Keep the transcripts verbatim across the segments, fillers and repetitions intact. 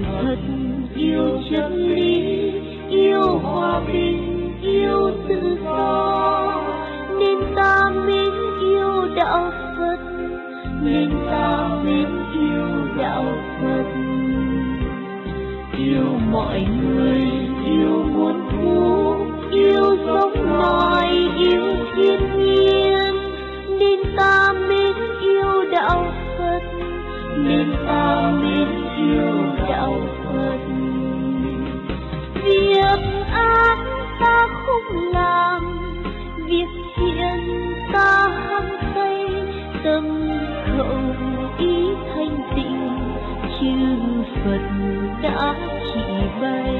thật, yêu chân lý, yêu hòa bình, yêu tự do, nên ta mến yêu đạo Phật, nên ta mến yêu đạo Phật. Yêu mọi người, yêu muôn thu, yêu sống loài, yêu thiên nhiên, nên ta mến yêu đạo Phật, nên ta mến yêu đạo Phật. Việc ác ta không làm, việc thiện ta hăng say, tâm khẩu ý thanh tịnh, chư Phật đã chỉ bày.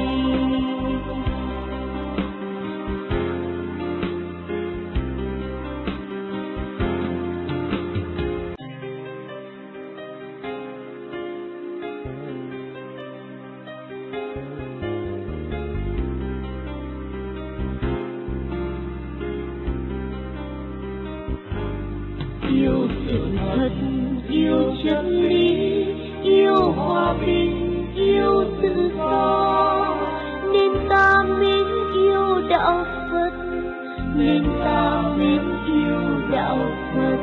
Yêu sự thật, yêu chân lý, yêu hòa bình, yêu tự do, nên ta mến yêu đạo Phật, nên ta mến yêu đạo Phật.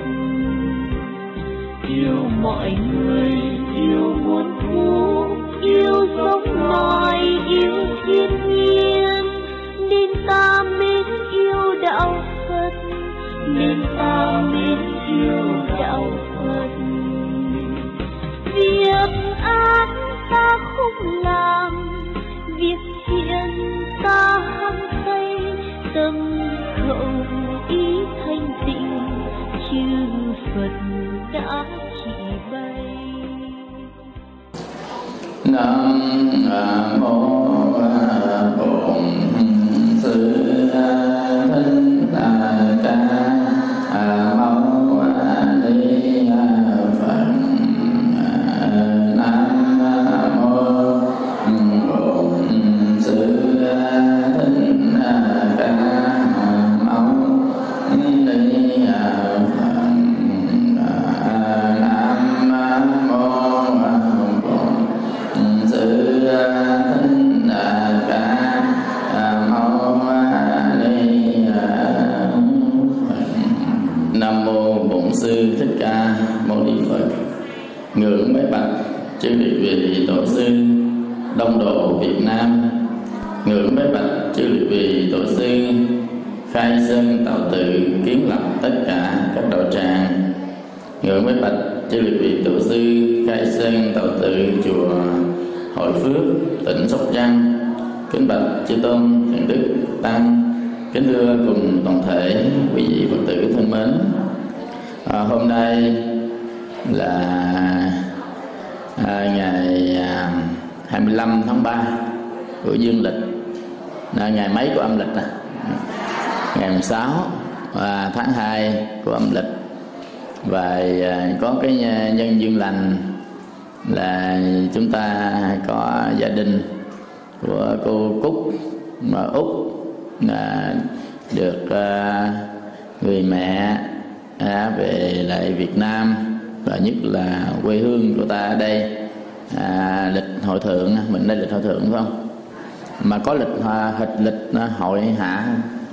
Yêu mọi người, yêu muôn thu, yêu sống loài, yêu thiên nhiên, nên ta mến yêu đạo Phật, nên ta mến yêu đạo Phật. Việc ác ta không làm, việc thiện ta hăng say, tâm khẩu ý thanh tịnh, chư Phật đã chỉ bày. Nam mô Bổn Sư Thích Ca Mâu Ni Phật. Nam mô Bổn Sư Thích Ca Mâu Ni Phật. Nam mô Bổn Sư Thích Ca Mâu Ni Phật. Nam mô Bổn Sư Thích Ca Mâu Ni Phật. Ngưỡng bái bạch chư địa vị tổ sư Đông Độ Việt Nam. Ngưỡng bái bạch chư địa vị tổ sư khai sơn tạo tự kiến lập tất cả các đạo tràng. Ngưỡng bái bạch chư địa vị tổ sư khai sơn tạo tự chùa Hội Phước, tỉnh Sóc Trăng. Kính bạch chư tôn thiện đức tăng. Kính thưa cùng toàn thể quý vị Phật tử thân mến, à, hôm nay là à, ngày à, hai mươi lăm tháng ba của dương lịch, là ngày mấy của âm lịch à? Ngày mười sáu và tháng hai của âm lịch. Và à, có cái nhân duyên lành là chúng ta có gia đình của cô Cúc mà Úc là được à, người mẹ à, về lại Việt Nam, và nhất là quê hương của ta ở đây à, lịch hội thượng. Mình đây lịch hội thượng phải không? Mà có lịch hịch lịch hội hạ,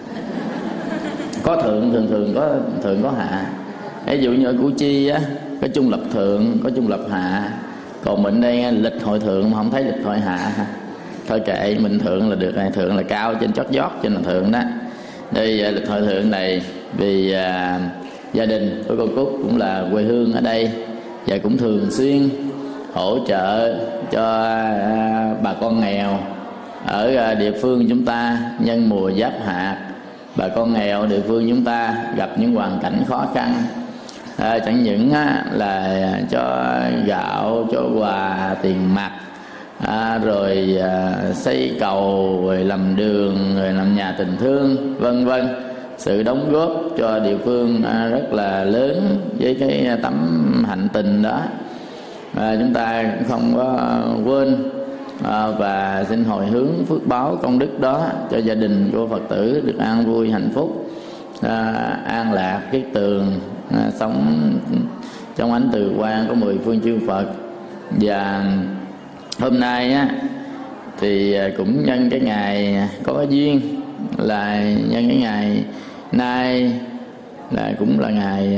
có thượng, thường thường có thượng có hạ. Ví dụ như ở Củ Chi á, có trung lập thượng, có trung lập hạ. Còn mình đây lịch hội thượng mà không thấy lịch hội hạ. Thôi kệ, mình thượng là được rồi, thượng là cao trên chót vót, trên là thượng đó. Đây lịch hội thượng này vì à, gia đình của cô Cúc cũng là quê hương ở đây, và cũng thường xuyên hỗ trợ cho à, bà con nghèo ở à, địa phương chúng ta nhân mùa giáp hạt. Bà con nghèo địa phương chúng ta gặp những hoàn cảnh khó khăn, à, chẳng những á, là cho gạo, cho quà, tiền mặt, à, rồi à, xây cầu, rồi làm đường, rồi làm nhà tình thương, vân vân. Sự đóng góp cho địa phương à, rất là lớn với cái tấm hạnh tình đó, à, chúng ta cũng không có quên. À, và xin hồi hướng phước báo công đức đó cho gia đình của Phật tử được an vui hạnh phúc, à, an lạc kiết tường, à, sống trong ánh từ quang của mười phương chư Phật. Và hôm nay á thì cũng nhân cái ngày có cái duyên là nhân cái ngày nay là cũng là ngày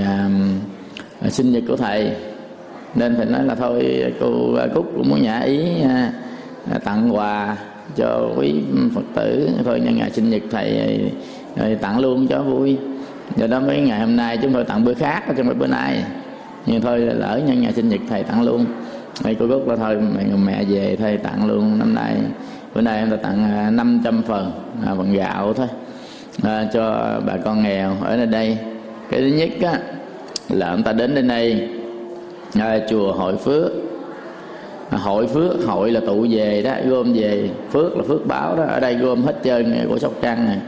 à, sinh nhật của thầy, nên thầy nói là thôi cô Cúc cũng muốn nhã ý à, tặng quà cho quý Phật tử, thôi nhân ngày sinh nhật thầy rồi tặng luôn cho vui. Do đó mấy ngày hôm nay chúng tôi tặng bữa khác trong bữa nay, nhưng thôi lỡ nhân ngày sinh nhật thầy tặng luôn. Mấy cô Cúc là thôi mẹ, mẹ về thầy tặng luôn. Năm nay bữa nay em ta tặng năm trăm phần à, phần gạo thôi à, cho bà con nghèo ở nơi đây. Cái thứ nhất á, là ông ta đến đến đây à, chùa Hội Phước. à, Hội Phước, hội là tụ về đó, gom về, phước là phước báo đó, ở đây gom hết trơn của Sóc Trăng này.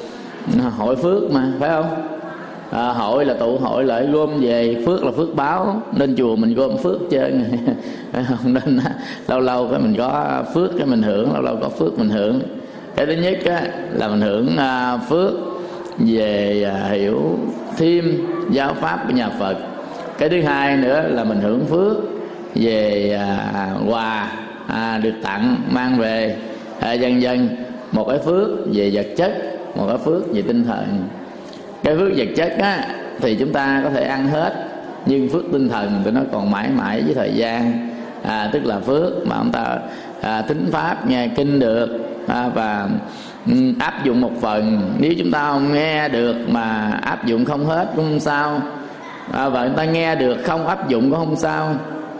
Hội Phước mà phải không? À, hội là tụ hội lại gom về, phước là phước báo, nên chùa mình gom phước trơn phải không? Nên lâu lâu cái mình có phước cái mình hưởng, lâu lâu có phước mình hưởng. Cái thứ nhất á, là mình hưởng à, phước về à, hiểu thêm giáo pháp của nhà Phật. Cái thứ hai nữa là mình hưởng phước về à, quà à, được tặng mang về à, dân dân. Một cái phước về vật chất, một cái phước về tinh thần. Cái phước vật chất á thì chúng ta có thể ăn hết, nhưng phước tinh thần thì nó còn mãi mãi với thời gian. à, Tức là phước mà ông ta à, thính pháp nghe kinh được à, và um, áp dụng một phần. Nếu chúng ta không nghe được mà áp dụng không hết cũng không sao, à, và chúng ta nghe được không áp dụng cũng không sao.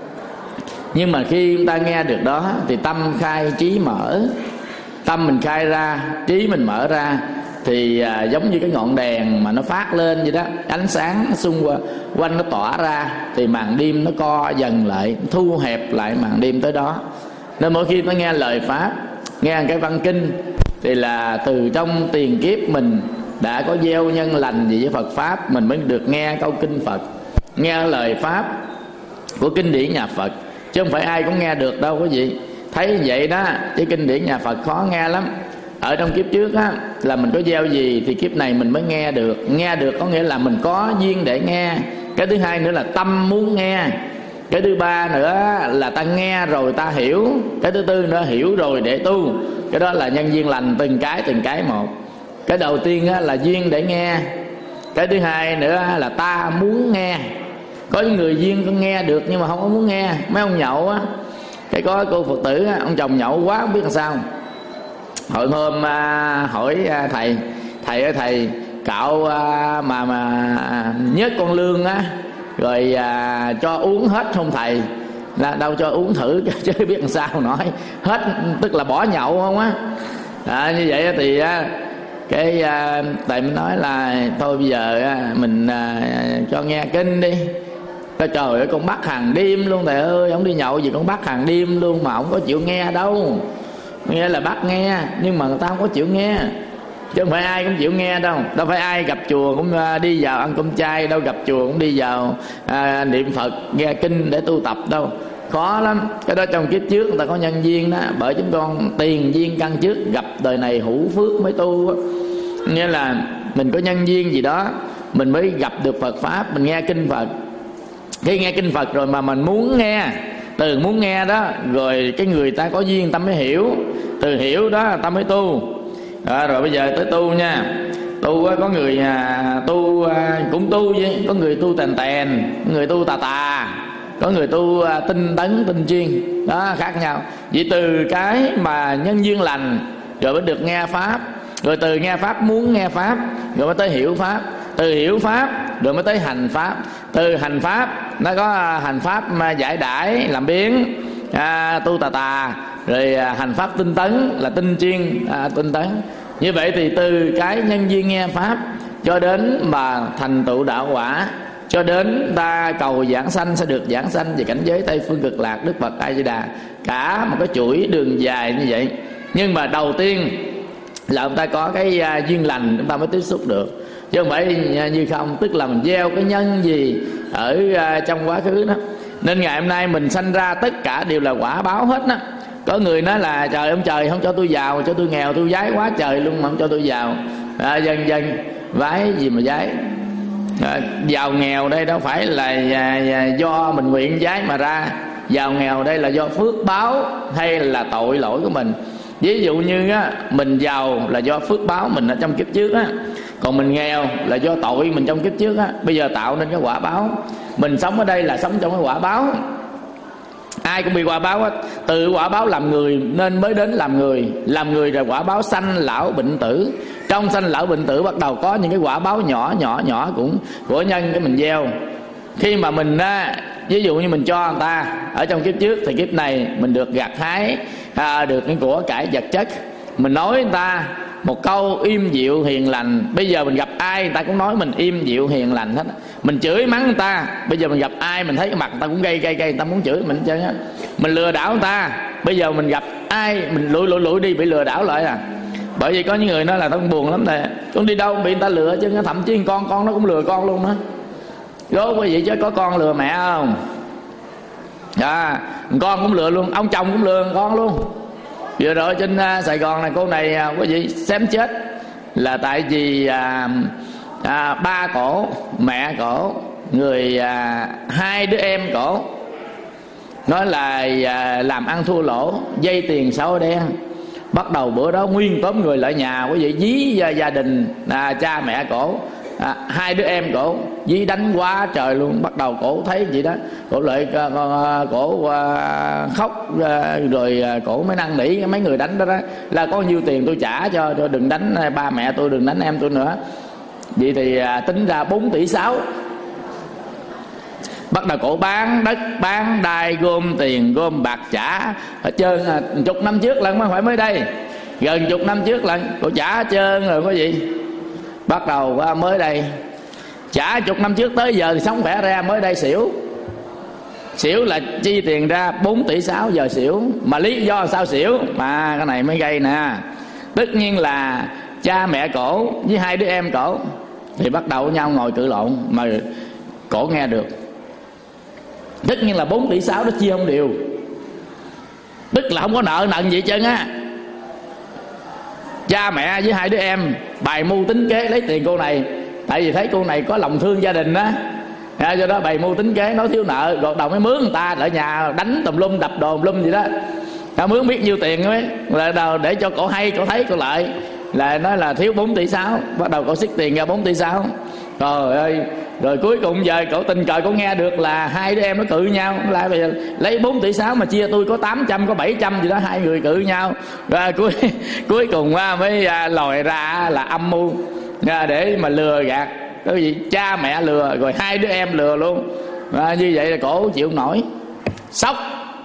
Nhưng mà khi chúng ta nghe được đó thì tâm khai trí mở, tâm mình khai ra, trí mình mở ra, thì à, giống như cái ngọn đèn mà nó phát lên vậy đó, ánh sáng xung quanh, quanh nó tỏa ra, thì màn đêm nó co dần lại, thu hẹp lại màn đêm tới đó. Nên mỗi khi nó nghe lời pháp, nghe cái văn kinh, thì là từ trong tiền kiếp mình đã có gieo nhân lành gì với Phật pháp, mình mới được nghe câu kinh Phật, nghe lời pháp của kinh điển nhà Phật, chứ không phải ai cũng nghe được đâu quý vị. Thấy vậy đó, chứ kinh điển nhà Phật khó nghe lắm. Ở trong kiếp trước á, là mình có gieo gì thì kiếp này mình mới nghe được. Nghe được có nghĩa là mình có duyên để nghe. Cái thứ hai nữa là tâm muốn nghe. Cái thứ ba nữa là ta nghe rồi ta hiểu. Cái thứ tư nữa hiểu rồi để tu. Cái đó là nhân duyên lành, từng cái từng cái một. Cái đầu tiên á, là duyên để nghe. Cái thứ hai nữa là ta muốn nghe. Có những người duyên có nghe được nhưng mà không có muốn nghe. Mấy ông nhậu á, cái có cô Phật tử á, ông chồng nhậu quá không biết làm sao. Hồi hôm à, hỏi à, thầy, thầy ơi thầy, cạo à, mà mà nhớt con lương á, rồi à, cho uống hết không thầy? Là đâu cho uống thử chứ biết làm sao nói hết, tức là bỏ nhậu không á. À, như vậy thì á, cái à, thầy mới nói là thôi bây giờ á, mình à, cho nghe kinh đi. Trời ơi, con bắt hàng đêm luôn thầy ơi, ông đi nhậu gì con bắt hàng đêm luôn mà ông có chịu nghe đâu. Nghe là bắt nghe, nhưng mà người ta không có chịu nghe, chứ không phải ai cũng chịu nghe đâu. Đâu phải ai gặp chùa cũng đi vào ăn cơm chay, đâu gặp chùa cũng đi vào à, niệm Phật nghe kinh để tu tập đâu. Khó lắm. Cái đó trong kiếp trước người ta có nhân duyên đó. Bởi chúng con tiền duyên căn trước, gặp đời này hữu phước mới tu. Nghĩa là mình có nhân duyên gì đó, mình mới gặp được Phật pháp, mình nghe kinh Phật. Khi nghe kinh Phật rồi mà mình muốn nghe, từ muốn nghe đó, rồi cái người ta có duyên ta mới hiểu, từ hiểu đó ta mới tu. À, rồi bây giờ tới tu nha. Tu có người à, tu à, cũng tu vậy, có người tu tèn tèn, có người tu tà tà, có người tu à, tinh tấn tinh chuyên, đó khác nhau. Vậy từ cái mà nhân duyên lành rồi mới được nghe pháp, rồi từ nghe pháp muốn nghe pháp, rồi mới tới hiểu pháp, từ hiểu pháp rồi mới tới hành pháp, từ hành pháp nó có hành pháp mà giải đãi làm biến à, tu tà tà, rồi à, hành pháp tinh tấn là tinh chuyên à, tinh tấn. Như vậy thì từ cái nhân duyên nghe pháp cho đến mà thành tựu đạo quả, cho đến ta cầu giảng sanh sẽ được giảng sanh về cảnh giới Tây Phương Cực Lạc Đức Phật A Di Đà, cả một cái chuỗi đường dài như vậy. Nhưng mà đầu tiên là chúng ta có cái uh, duyên lành chúng ta mới tiếp xúc được, chứ không phải như không, tức là mình gieo cái nhân gì ở uh, trong quá khứ đó. Nên ngày hôm nay mình sanh ra tất cả đều là quả báo hết đó. Có người nói là trời ông trời không cho tôi giàu, cho tôi nghèo, tôi vái quá trời luôn mà không cho tôi giàu. À, dân dân vái gì mà vái. À, giàu nghèo đây đâu phải là à, à, do mình nguyện vái mà ra. giàu nghèo đây là do phước báo hay là tội lỗi của mình. Ví dụ như á, mình giàu là do phước báo mình ở trong kiếp trước á, còn mình nghèo là do tội mình trong kiếp trước á. Bây giờ tạo nên cái quả báo. Mình sống ở đây là sống trong cái quả báo. Ai cũng bị quả báo hết. Từ quả báo làm người nên mới đến làm người. Làm người là quả báo sanh lão bệnh tử. Trong sanh lão bệnh tử bắt đầu có những cái quả báo nhỏ nhỏ nhỏ cũng của nhân cái mình gieo. Khi mà mình á, ví dụ như mình cho người ta ở trong kiếp trước thì kiếp này mình được gặt hái à, được những của cải vật chất. Mình nói người ta một câu im dịu hiền lành. Bây giờ mình gặp ai người ta cũng nói mình im dịu hiền lành hết. Mình chửi mắng người ta, bây giờ mình gặp ai mình thấy cái mặt người ta cũng gây gây gây, người ta muốn chửi mình chứ. Mình lừa đảo người ta, bây giờ mình gặp ai mình lủi lủi lủi đi, bị lừa đảo lại à. Bởi vì có những người nói là tao buồn lắm nè, con đi đâu bị người ta lừa chứ. Thậm chí con con nó cũng lừa con luôn đó. Đố quý vị chứ có con lừa mẹ không? À, con cũng lừa luôn, ông chồng cũng lừa con luôn. Vừa rồi trên uh, Sài Gòn này cô này uh, quý vị xém chết là tại vì uh, uh, ba cổ, mẹ cổ, người uh, hai đứa em cổ nói là uh, làm ăn thua lỗ, dây tiền xấu đen. Bắt đầu bữa đó nguyên tóm người lại nhà quý vị dí uh, gia đình uh, cha mẹ cổ. À, hai đứa em cổ dí đánh quá trời luôn. Bắt đầu cổ thấy gì đó cổ lại cổ uh, khóc uh, rồi uh, cổ mới năn nỉ mấy người đánh đó, đó là có nhiêu tiền tôi trả cho, cho đừng đánh ba mẹ tôi, đừng đánh em tôi nữa. Vậy thì uh, tính ra bốn tỷ sáu. Bắt đầu cổ bán đất bán đai gom tiền gom bạc trả hết trơn. uh, chục năm trước lần, không phải mới đây, gần chục năm trước lần cổ trả hết trơn rồi quý vị. Bắt đầu qua mới đây trả chục năm trước tới giờ thì sống khỏe ra, mới đây xỉu. Xỉu là chi tiền ra bốn tỷ sáu, giờ xỉu. Mà lý do sao xỉu mà cái này mới gây nè. Tất nhiên là cha mẹ cổ với hai đứa em cổ thì bắt đầu nhau ngồi cự lộn mà cổ nghe được. Tất nhiên là bốn tỷ sáu đó chia không đều, tức là không có nợ nần gì chân á. Cha mẹ với hai đứa em bày mưu tính kế lấy tiền cô này, tại vì thấy cô này có lòng thương gia đình á, do đó bày mưu tính kế nói thiếu nợ, gọt đầu mới mướn người ta ở nhà đánh tùm lum, đập đồ tùm lum gì đó. Ta mướn biết nhiêu tiền ấy, là đầu để cho cổ hay, cổ thấy cổ lợi là nói là thiếu bốn tỷ sáu. Bắt đầu cổ xích tiền ra bốn tỷ sáu. Trời ơi, rồi cuối cùng giờ cổ tình cờ cổ nghe được là hai đứa em nó cự nhau, lại bây giờ lấy bốn tỷ sáu mà chia tôi có tám trăm, có bảy trăm gì đó, hai người cự nhau. Rồi cuối cuối cùng mới lòi ra là âm mưu để mà lừa gạt. Cái gì cha mẹ lừa rồi hai đứa em lừa luôn. À, như vậy là cổ chịu nổi, sốc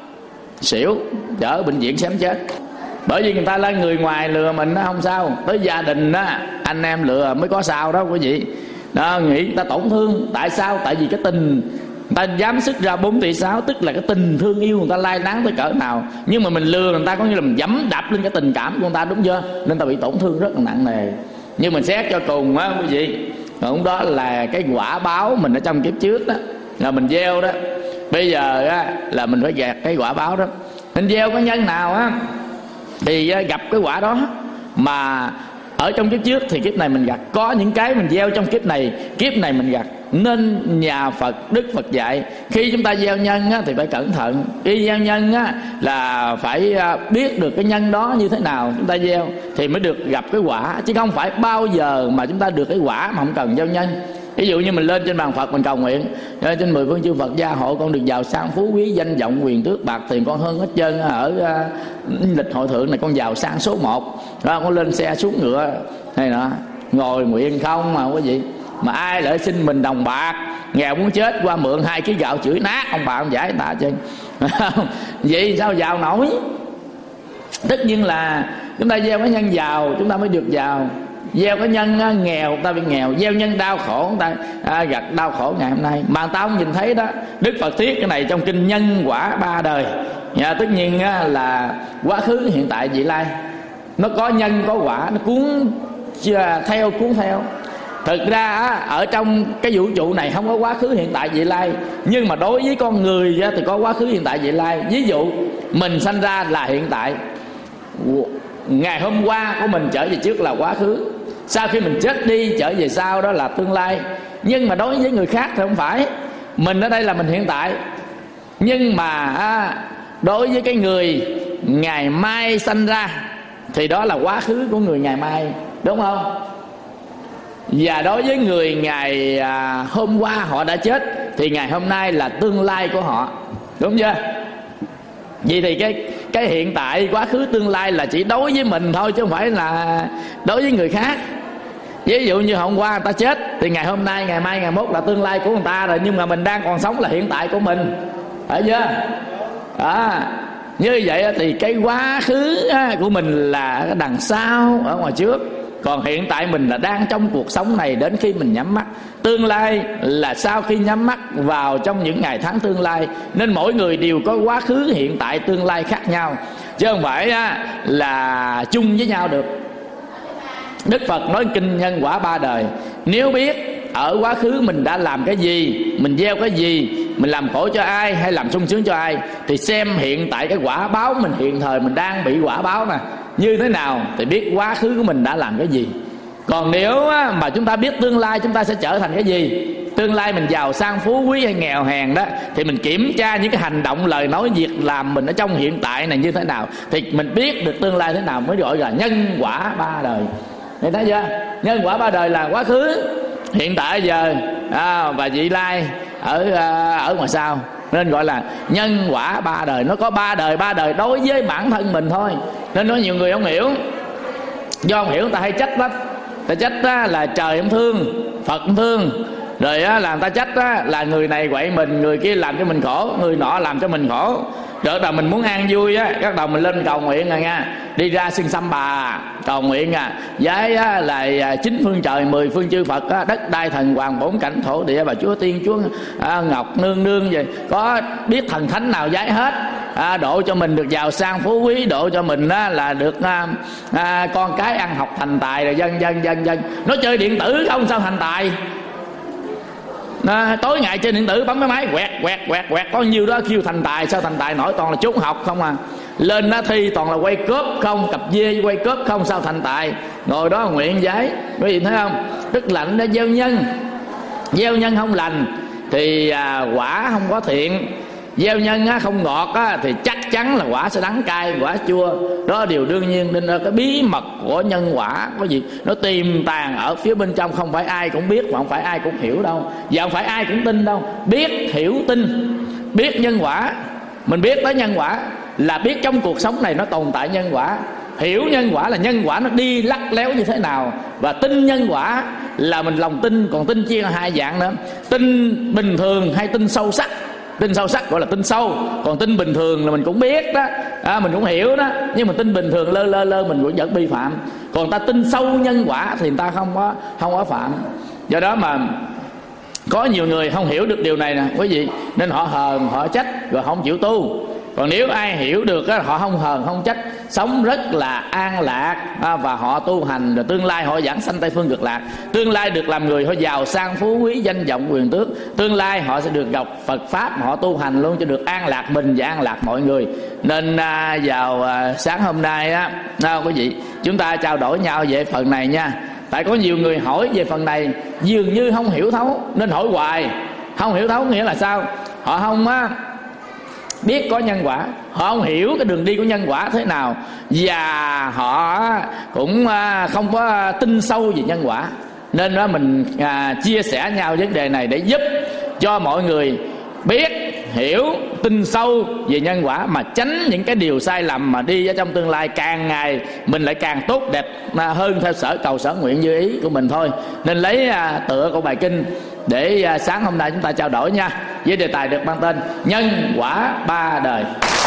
xỉu, chở bệnh viện xém chết. Bởi vì người ta là người ngoài lừa mình nó không sao, tới gia đình á anh em lừa mới có sao đó quý vị. Đó, nghĩ người ta tổn thương. Tại sao? Tại vì cái tình người ta dám sức ra bốn tỷ sáu, tức là cái tình thương yêu người ta lai láng tới cỡ nào. Nhưng mà mình lừa người ta có như là mình dẫm đạp lên cái tình cảm của người ta, đúng chưa? Nên ta bị tổn thương rất là nặng nề. Nhưng mình xét cho cùng á quý vị, cũng đó là cái quả báo mình ở trong kiếp trước đó, là mình gieo đó. Bây giờ á là mình phải gạt cái quả báo đó. Mình gieo cái nhân nào á thì gặp cái quả đó. Mà ở trong kiếp trước thì kiếp này mình gặt. Có những cái mình gieo trong kiếp này, kiếp này mình gặt. Nên nhà Phật, Đức Phật dạy khi chúng ta gieo nhân á, thì phải cẩn thận. Khi gieo nhân á, là phải biết được cái nhân đó như thế nào chúng ta gieo thì mới được gặp cái quả. Chứ không phải bao giờ mà chúng ta được cái quả mà không cần gieo nhân. Ví dụ như mình lên trên bàn Phật mình cầu nguyện trên mười phương chư Phật gia hộ con được giàu sang phú quý, danh vọng quyền tước bạc tiền con hơn hết trơn. Ở uh, lịch hội thượng này con giàu sang số một. Đó, con lên xe xuống ngựa hay nọ ngồi nguyện không mà quý vị. Mà ai lại xin mình đồng bạc, nghèo muốn chết qua mượn hai ký gạo chửi nát ông bà ông giải người ta chứ. Vậy sao giàu nổi? Tất nhiên là chúng ta gieo cái nhân giàu chúng ta mới được giàu. Gieo cái nhân á, nghèo người ta bị nghèo. Gieo nhân đau khổ người ta à, gặt đau khổ ngày hôm nay. Mà người ta không nhìn thấy đó. Đức Phật thuyết cái này trong kinh Nhân Quả Ba Đời. Nhà, tất nhiên á, là quá khứ hiện tại vị lai. Nó có nhân có quả, nó cuốn theo cuốn theo. Thực ra á, ở trong cái vũ trụ này không có quá khứ hiện tại vị lai. Nhưng mà đối với con người á, thì có quá khứ hiện tại vị lai. Ví dụ mình sanh ra là hiện tại, ngày hôm qua của mình trở về trước là quá khứ, sau khi mình chết đi trở về sau đó là tương lai. Nhưng mà đối với người khác thì không phải. Mình ở đây là mình hiện tại. Nhưng mà đối với cái người ngày mai sanh ra thì đó là quá khứ của người ngày mai, đúng không? Và đối với người ngày à, hôm qua họ đã chết thì ngày hôm nay là tương lai của họ, đúng chưa? Vậy thì cái cái hiện tại, quá khứ, tương lai là chỉ đối với mình thôi, chứ không phải là đối với người khác. Ví dụ như hôm qua người ta chết thì ngày hôm nay, ngày mai, ngày mốt là tương lai của người ta rồi, nhưng mà mình đang còn sống là hiện tại của mình, phải chưa? À, như vậy thì cái quá khứ của mình là đằng sau ở ngoài trước, còn hiện tại mình là đang trong cuộc sống này đến khi mình nhắm mắt. Tương lai là sau khi nhắm mắt vào trong những ngày tháng tương lai. Nên mỗi người đều có quá khứ, hiện tại, tương lai khác nhau, chứ không phải là chung với nhau được. Đức Phật nói kinh nhân quả ba đời. Nếu biết ở quá khứ mình đã làm cái gì, mình gieo cái gì, mình làm khổ cho ai hay làm sung sướng cho ai, thì xem hiện tại cái quả báo mình hiện thời mình đang bị quả báo nè như thế nào, thì biết quá khứ của mình đã làm cái gì. Còn nếu mà chúng ta biết tương lai chúng ta sẽ trở thành cái gì, tương lai mình giàu sang phú quý hay nghèo hèn đó, thì mình kiểm tra những cái hành động, lời nói, việc làm mình ở trong hiện tại này như thế nào, thì mình biết được tương lai thế nào, mới gọi là nhân quả ba đời. Thì thấy chưa? Nhân quả ba đời là quá khứ, hiện tại, giờ à, và vị lai ở ở ngoài sau, nên gọi là nhân quả ba đời. Nó có ba đời, ba đời đối với bản thân mình thôi. Nên nói nhiều người không hiểu, do không hiểu người ta hay trách lắm. Ta trách á, là trời không thương, Phật không thương, rồi á, là người ta trách á, là người này quậy mình, người kia làm cho mình khổ, người nọ làm cho mình khổ. Rồi đầu mình muốn an vui á, các đầu mình lên cầu nguyện rồi nha, đi ra xưng xăm bà cầu nguyện à, với á, là chín phương trời, mười phương chư Phật á, đất đai thần hoàng bốn cảnh thổ địa, và Chúa Tiên, Chúa à, Ngọc Nương Nương gì, có biết thần thánh nào giái hết, à, độ cho mình được giàu sang phú quý, độ cho mình á, là được à, à, con cái ăn học thành tài, rồi dân dân dân dân. Nó chơi điện tử không sao thành tài. À, tối ngày trên điện tử bấm cái máy quẹt quẹt quẹt quẹt có nhiêu đó kêu thành tài. Sao thành tài nổi? Toàn là trốn học không à. Lên đó thi toàn là quay cớp không, cặp dê quay cớp không, sao thành tài. Ngồi đó nguyện giấy, quý vị thấy không? Đức lạnh đã gieo nhân, gieo nhân không lành thì à, quả không có thiện. Gieo nhân á, không ngọt á, thì chắc chắn là quả sẽ đắng cay, quả chua. Đó là điều đương nhiên. Nên là cái bí mật của nhân quả có gì nó tiềm tàng ở phía bên trong, không phải ai cũng biết, mà không phải ai cũng hiểu đâu, và không phải ai cũng tin đâu. Biết, hiểu, tin. Biết nhân quả, mình biết tới nhân quả là biết trong cuộc sống này nó tồn tại nhân quả. Hiểu nhân quả là nhân quả nó đi lắc léo như thế nào. Và tin nhân quả là mình lòng tin. Còn tin chia là hai dạng nữa, tin bình thường hay tin sâu sắc. Tin sâu sắc gọi là tin sâu, còn tin bình thường là mình cũng biết đó, à, mình cũng hiểu đó, nhưng mà tin bình thường lơ lơ lơ mình cũng vẫn vi phạm. Còn ta tin sâu nhân quả thì người ta không có không có phạm. Do đó mà có nhiều người không hiểu được điều này nè quý vị, nên họ hờn, họ trách, rồi không chịu tu. Còn nếu ai hiểu được á, họ không hờn không trách, sống rất là an lạc, à, và họ tu hành, rồi tương lai họ giảng sanh Tây Phương Cực Lạc. Tương lai được làm người, họ giàu sang phú quý, danh vọng quyền tước. Tương lai họ sẽ được gặp Phật Pháp, họ tu hành luôn cho được an lạc mình và an lạc mọi người. Nên à, vào à, sáng hôm nay á, à, quý vị, chúng ta trao đổi nhau về phần này nha. Tại có nhiều người hỏi về phần này dường như không hiểu thấu, nên hỏi hoài. Không hiểu thấu nghĩa là sao? Họ không á biết có nhân quả, họ không hiểu cái đường đi của nhân quả thế nào, và họ cũng không có tin sâu về nhân quả. Nên đó mình à, chia sẻ nhau vấn đề này để giúp cho mọi người biết, hiểu, tin sâu về nhân quả, mà tránh những cái điều sai lầm, mà đi ở trong tương lai càng ngày mình lại càng tốt đẹp hơn theo sở cầu sở nguyện như ý của mình thôi. Nên lấy à, tựa của bài kinh để à, sáng hôm nay chúng ta trao đổi nha, với đề tài được mang tên nhân quả ba đời.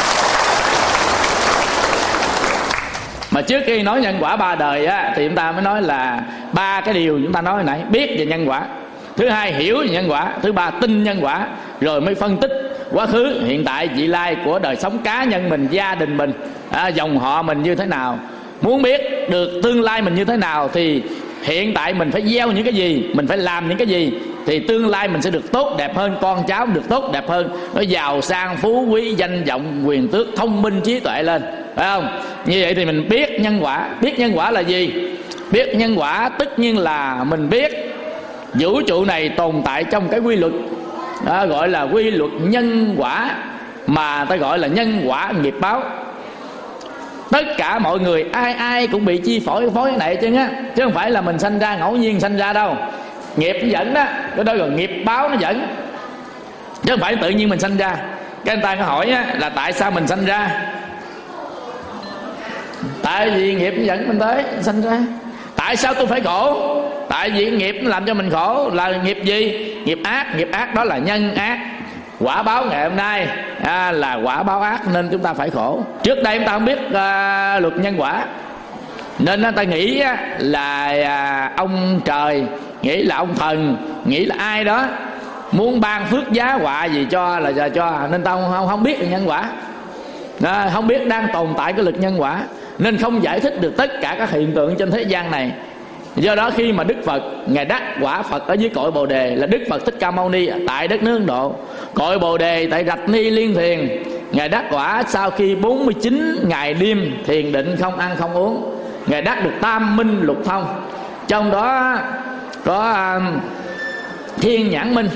Mà trước khi nói nhân quả ba đời á, thì chúng ta mới nói là ba cái điều chúng ta nói hồi nãy: biết về nhân quả, thứ hai hiểu về nhân quả, thứ ba tin nhân quả. Rồi mới phân tích quá khứ, hiện tại, vị lai của đời sống cá nhân mình, gia đình mình, à, dòng họ mình như thế nào. Muốn biết được tương lai mình như thế nào thì hiện tại mình phải gieo những cái gì, mình phải làm những cái gì, thì tương lai mình sẽ được tốt đẹp hơn, con cháu được tốt đẹp hơn, nó giàu sang phú quý, danh vọng quyền tước, thông minh trí tuệ lên, phải không? Như vậy thì mình biết nhân quả. Biết nhân quả là gì? Biết nhân quả tất nhiên là mình biết vũ trụ này tồn tại trong cái quy luật đó, gọi là quy luật nhân quả. mà ta gọi là nhân quả nghiệp báo. Tất cả mọi người ai ai cũng bị chi phối phối cái này chứ á, chứ không phải là mình sanh ra ngẫu nhiên sanh ra đâu. Nghiệp nó dẫn đó, cái đó gọi nghiệp báo nó dẫn, chứ không phải tự nhiên mình sanh ra. Cái người ta có hỏi á, là tại sao mình sanh ra? Tại vì nghiệp nó dẫn mình tới sanh ra. Tại sao tôi phải khổ? Tại vì nghiệp nó làm cho mình khổ. Là nghiệp gì? Nghiệp ác. Nghiệp ác đó là nhân ác. Quả báo ngày hôm nay à, là quả báo ác nên chúng ta phải khổ. Trước đây chúng ta không biết à, luật nhân quả, nên ta nghĩ là à, ông trời, nghĩ là ông thần, nghĩ là ai đó muốn ban phước giá họa gì cho là giờ cho, nên tao không, không biết được nhân quả à, không biết đang tồn tại cái lực nhân quả, nên không giải thích được tất cả các hiện tượng trên thế gian này. Do đó khi mà Đức Phật Ngài đắc quả Phật ở dưới cội Bồ Đề là Đức Phật Thích Ca Mâu Ni tại đất nước Ấn Độ, cội Bồ Đề tại Rạch Ni Liên Thiền, Ngài đắc quả sau khi bốn mươi chín ngày đêm thiền định không ăn không uống. Ngài đắc được tam minh lục thông, trong đó có um, thiên nhãn minh,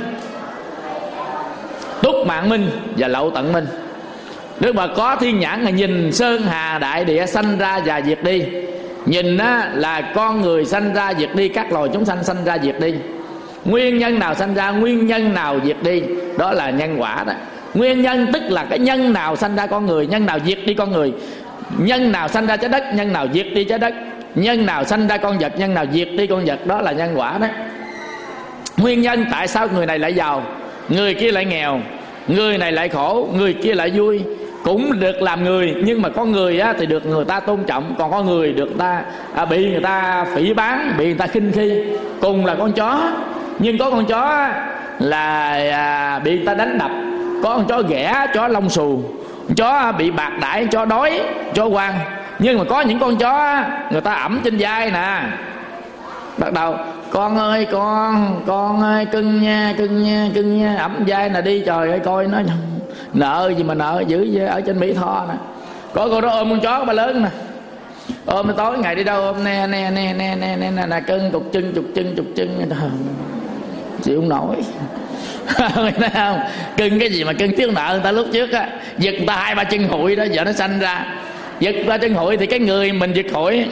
túc mạng minh và lậu tận minh. Đức Phật có thiên nhãn là nhìn sơn hà đại địa sanh ra và diệt đi. Nhìn á, là con người sanh ra diệt đi, các loài chúng sanh sanh ra diệt đi. Nguyên nhân nào sanh ra, nguyên nhân nào diệt đi, đó là nhân quả đó. Nguyên nhân tức là cái nhân nào sanh ra con người, nhân nào diệt đi con người. Nhân nào sanh ra trái đất, nhân nào diệt đi trái đất. Nhân nào sanh ra con vật, nhân nào diệt đi con vật. Đó là nhân quả đó. Nguyên nhân tại sao người này lại giàu, người kia lại nghèo, người này lại khổ, người kia lại vui. Cũng được làm người, nhưng mà con người á, thì được người ta tôn trọng, còn con người được ta à, bị người ta phỉ báng, bị người ta khinh khi. Cùng là con chó, nhưng có con chó á, là à, bị người ta đánh đập, có con chó ghẻ, chó lông xù, chó bị bạc đãi, chó đói, chó quan. Nhưng mà có những con chó á, người ta ẵm trên vai nè, bắt đầu con ơi con, con ơi cưng nha, cưng nha, cưng nha, ẵm vai nè đi. Trời ơi coi nó nợ gì mà nợ dữ vậy. Ở trên Mỹ Tho nè, có cô đó ôm con chó ba lớn nè, ôm tối ngày đi đâu ôm nè nè nè nè nè nè nè, nè cưng cục chân cục chân cục chân, chịu không nổi. Thấy không? Cưng cái gì mà cưng thiếu nợ người ta lúc trước á, giật người ta hai ba chân hụi đó, giờ nó sanh ra giật ba chân hụi. Thì cái người mình giật hụi,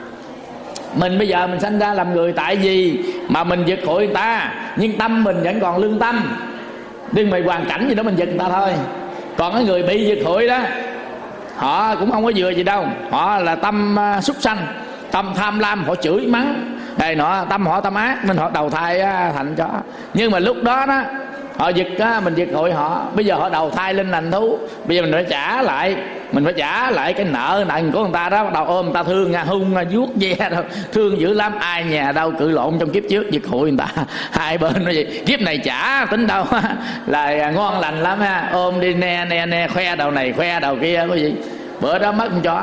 mình bây giờ mình sanh ra làm người tại vì mà mình giật hụi người ta, nhưng tâm mình vẫn còn lương tâm. Nhưng mà hoàn cảnh gì đó mình giật người ta thôi. Còn cái người bị giật hụi đó, họ cũng không có vừa gì đâu. Họ là tâm uh, súc sanh, tâm tham lam, họ chửi mắng đây nọ, tâm họ tâm ác nên họ đầu thai uh, thành chó. Nhưng mà lúc đó đó họ giật uh, mình giật hụi họ, bây giờ họ đầu thai lên thành thú. Bây giờ mình phải trả lại, mình phải trả lại cái nợ nần của người ta đó. Bắt đầu ôm người ta thương nha, hung nha, vuốt ve đâu, thương dữ lắm. Ai nhà đâu cự lộn trong kiếp trước giật hụi người ta, hai bên nó gì kiếp này trả tính đâu là ngon lành lắm ha. Ôm đi nè nè nè, khoe đầu này khoe đầu kia, có gì bữa đó mất con chó.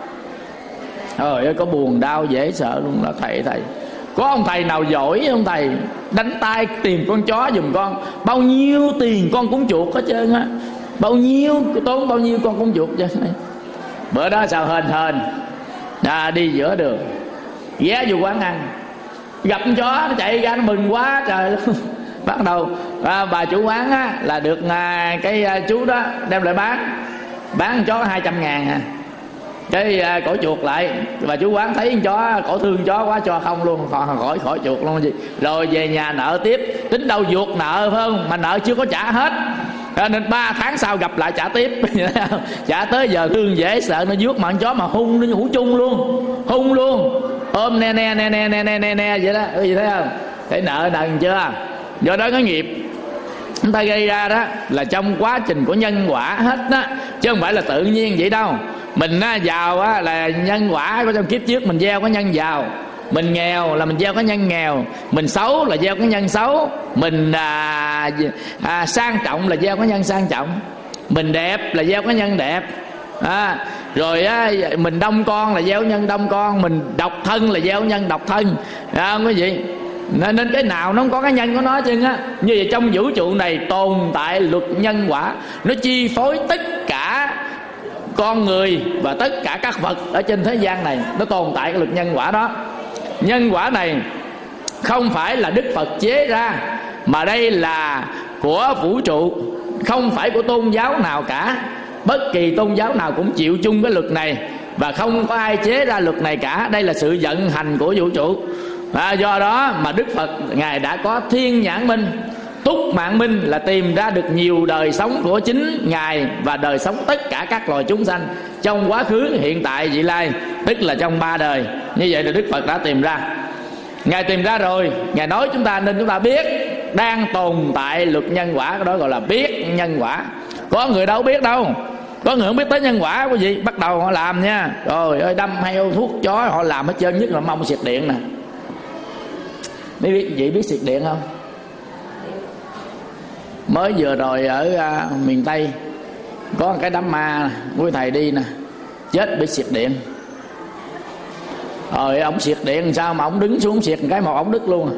Trời ơi có buồn đau dễ sợ luôn đó thầy. Thầy có ông thầy nào giỏi ông thầy đánh tay tìm con chó giùm con, bao nhiêu tiền con cũng chuột hết trơn á, bao nhiêu tốn bao nhiêu con cũng chuột chứ. Bữa đó sao hên hên à, đi giữa đường ghé vô quán ăn, gặp con chó nó chạy ra nó mừng quá trời. Bắt đầu à, bà chủ quán á, là được à, cái à, chú đó đem lại bán bán con chó hai trăm ngàn à. Cái à, cổ chuột lại, bà chú quán thấy con chó cổ thương chó quá cho không luôn, khỏi khỏi, khỏi chuột luôn gì. Rồi về nhà nợ tiếp, tính đâu vuột nợ phải không, mà nợ chưa có trả hết. Cho nên ba tháng sau gặp lại trả tiếp. Trả tới giờ thương dễ sợ, nó vuốt mà con chó mà hung nó hủ chung luôn, hung luôn, ôm nè nè nè nè nè nè nè nè vậy đó. Cái gì thấy không, thấy nợ nần chưa. Do đó có nghiệp chúng ta gây ra đó là trong quá trình của nhân quả hết đó, chứ không phải là tự nhiên vậy đâu. Mình á, giàu á, là nhân quả của trong kiếp trước mình gieo có nhân giàu, mình nghèo là mình gieo có nhân nghèo, mình xấu là gieo có nhân xấu, mình à, à, sang trọng là gieo có nhân sang trọng, mình đẹp là gieo có nhân đẹp à, rồi á, mình đông con là gieo nhân đông con, mình độc thân là gieo nhân độc thân à, không có gì. Nên, nên cái nào nó không có cái nhân của nó chứ á. Như vậy trong vũ trụ này tồn tại luật nhân quả, nó chi phối tất cả con người và tất cả các vật ở trên thế gian này, nó tồn tại cái luật nhân quả đó. Nhân quả này không phải là Đức Phật chế ra, mà đây là của vũ trụ không phải của tôn giáo nào cả. Bất kỳ tôn giáo nào cũng chịu chung cái luật này, và không có ai chế ra luật này cả. Đây là sự vận hành của vũ trụ. À, do đó mà Đức Phật Ngài đã có thiên nhãn minh, túc mạng minh, là tìm ra được nhiều đời sống của chính Ngài và đời sống tất cả các loài chúng sanh trong quá khứ, hiện tại, vị lai, tức là trong ba đời. Như vậy là Đức Phật đã tìm ra. Ngài tìm ra rồi, Ngài nói chúng ta nên chúng ta biết đang tồn tại luật nhân quả. Cái đó gọi là biết nhân quả. Có người đâu biết đâu, có người không biết tới nhân quả quý vị, bắt đầu họ làm nha. Rồi ơi, đâm heo thuốc chó họ làm hết trơn, nhất là mông xịt điện nè. Mấy biết vậy biết xịt điện không? Mới vừa rồi ở uh, miền Tây có một cái đám ma quý thầy đi nè, chết bị xịt điện. Rồi ông xịt điện sao mà ông đứng xuống xịt một cái một ông đứt luôn.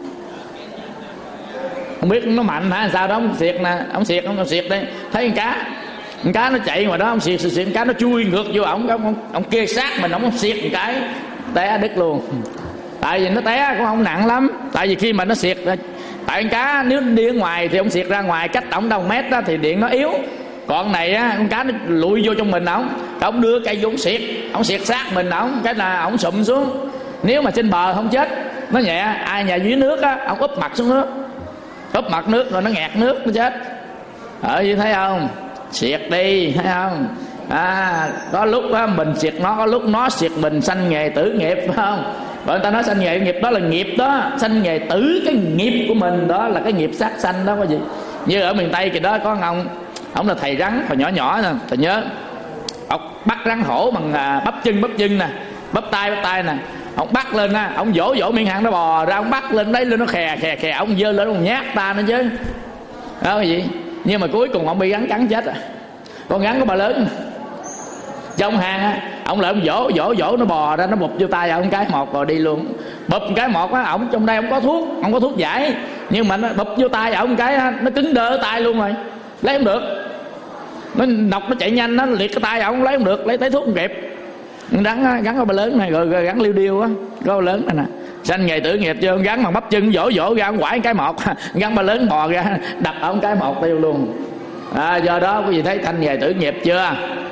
Không biết nó mạnh hả sao đó, ông xịt nè, ông xịt ông xịt đây, thấy con cá, con cá nó chạy ngoài đó, ông xịt xịt, xịt con cá nó chui ngược vô ổng, ông, ông, ông kê sát mình, ông xịt một cái té đứt luôn. Tại vì nó té cũng không nặng lắm, tại vì khi mà nó xịt, tại con cá nếu đi ở ngoài thì ông xịt ra ngoài cách ổng đâu mét đó thì điện nó yếu. Còn này á, con cá nó lùi vô trong mình ổng, ổng đưa cây vô ổng xịt, ổng xịt sát mình ổng, cái là ổng sụm xuống. Nếu mà trên bờ không chết, nó nhẹ. Ai nhà dưới nước á, ổng úp mặt xuống nước, úp mặt nước rồi nó nghẹt nước nó chết. Ở như thấy không, xịt đi, thấy không? À, có lúc á, mình xịt nó, có lúc nó xịt mình, sanh nghề tử nghiệp, phải không? Rồi người ta nói sanh nghề nghiệp đó là nghiệp đó, sanh nghề tử cái nghiệp của mình đó là cái nghiệp sát sanh đó quý vị. Như ở miền Tây kỳ đó có ông, ông là thầy rắn hồi nhỏ nhỏ nè, thầy nhớ, ông bắt rắn hổ bằng à, bắp chân bắp chân nè, bắp tay bắp tay nè, ông bắt lên á, ông vỗ vỗ miệng hang nó bò ra, ông bắt lên đấy lên nó khè khè khè, ông dơ lên ông nhát ta nó chứ, đó cái gì. Nhưng mà cuối cùng ông bị rắn cắn chết à, con rắn có bà lớn trong hang á, ông lại ông vỗ vỗ vỗ nó bò ra, nó bụp vô tay ông cái một rồi đi luôn. Bụp cái một á, ổng trong đây ông có thuốc, ông có thuốc giải, nhưng mà nó bụp vô tay ổng cái á, nó cứng đơ tay luôn rồi, lấy không được. Nó nọc nó chạy nhanh, nó liệt cái tay ổng lấy không được, lấy tới thuốc không kịp. Rắn rắn có bà lớn này, rồi, rồi rắn liêu điêu á, có bà lớn này nè, sanh nghề tử nghiệp chưa. Rắn bằng bắp chân vỗ vỗ ra ông quải cái một, rắn bà lớn bò ra đập ông cái một tiêu luôn. À, do đó quý vị thấy thành nghề tử nghiệp chưa?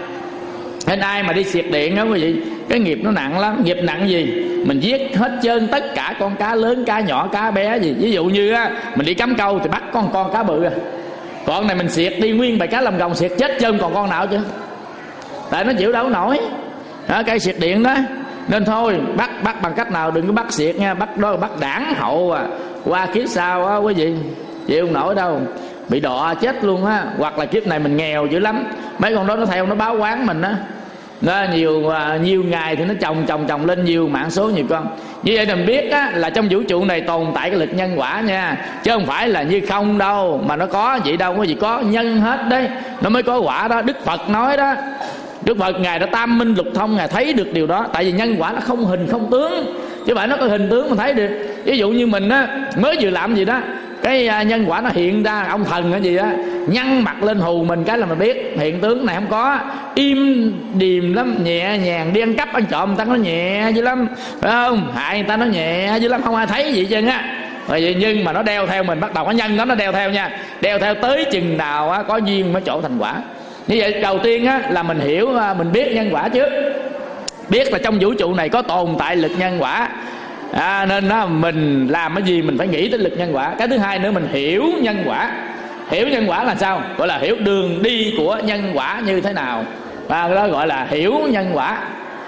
Nên ai mà đi xịt điện đó quý vị, cái nghiệp nó nặng lắm. Nghiệp nặng gì? Mình giết hết trơn tất cả con cá lớn, cá nhỏ, cá bé gì. Ví dụ như á, mình đi cắm câu thì bắt con con cá bự à, con này mình xịt đi nguyên bầy cá lồng gồng xịt chết trơn còn con nào chứ, tại nó chịu đâu nổi đó, cây xịt điện đó. Nên thôi bắt bắt bằng cách nào đừng có bắt xịt nha, bắt đó bắt đảng hậu à, qua kiếp sau á quý vị chịu không nổi đâu, bị đọa chết luôn á. Hoặc là kiếp này mình nghèo dữ lắm, mấy con đó nó theo nó báo quán mình á, nó nhiều nhiều ngày thì nó chồng chồng chồng lên nhiều mạng số nhiều con. Như vậy mình biết á, là trong vũ trụ này tồn tại cái lực nhân quả nha, chứ không phải là như không đâu, mà nó có vậy đâu, có gì có nhân hết đấy, nó mới có quả đó. Đức Phật nói đó, Đức Phật Ngài đã tam minh lục thông, Ngài thấy được điều đó. Tại vì nhân quả nó không hình không tướng, chứ phải nó có hình tướng mà thấy được. Ví dụ như mình á, mới vừa làm gì đó, cái nhân quả nó hiện ra ông thần cái gì á, nhăn mặt lên hù mình cái là mình biết. Hiện tướng này không có, im điềm lắm, nhẹ nhàng, đi ăn cắp ăn trộm người ta nó nhẹ dữ lắm, phải không? Hại người ta nó nhẹ dữ lắm, không ai thấy gì chân á. Rồi nhưng mà nó đeo theo mình, bắt đầu cái nhân đó nó đeo theo nha, đeo theo tới chừng nào á, có duyên mới trổ thành quả. Như vậy đầu tiên á, là mình hiểu, mình biết nhân quả trước, biết là trong vũ trụ này có tồn tại lực nhân quả. À, nên đó, mình làm cái gì mình phải nghĩ tới lực nhân quả. Cái thứ hai nữa, mình hiểu nhân quả. Hiểu nhân quả là sao? Gọi là hiểu đường đi của nhân quả như thế nào, và đó gọi là hiểu nhân quả.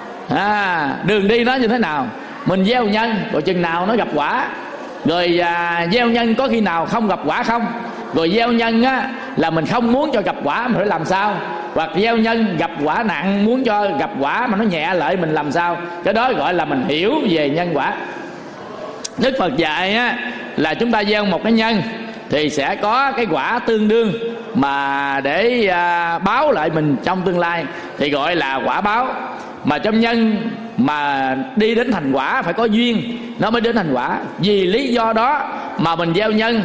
À, đường đi nó như thế nào? Mình gieo nhân rồi chừng nào nó gặp quả, rồi à, gieo nhân có khi nào không gặp quả không, rồi gieo nhân á, là mình không muốn cho gặp quả mình phải làm sao, hoặc gieo nhân gặp quả nặng muốn cho gặp quả mà nó nhẹ lại mình làm sao. Cái đó gọi là mình hiểu về nhân quả. Đức Phật dạy á, là chúng ta gieo một cái nhân thì sẽ có cái quả tương đương mà để à, báo lại mình trong tương lai, thì gọi là quả báo. Mà trong nhân mà đi đến thành quả phải có duyên nó mới đến thành quả. Vì lý do đó mà mình gieo nhân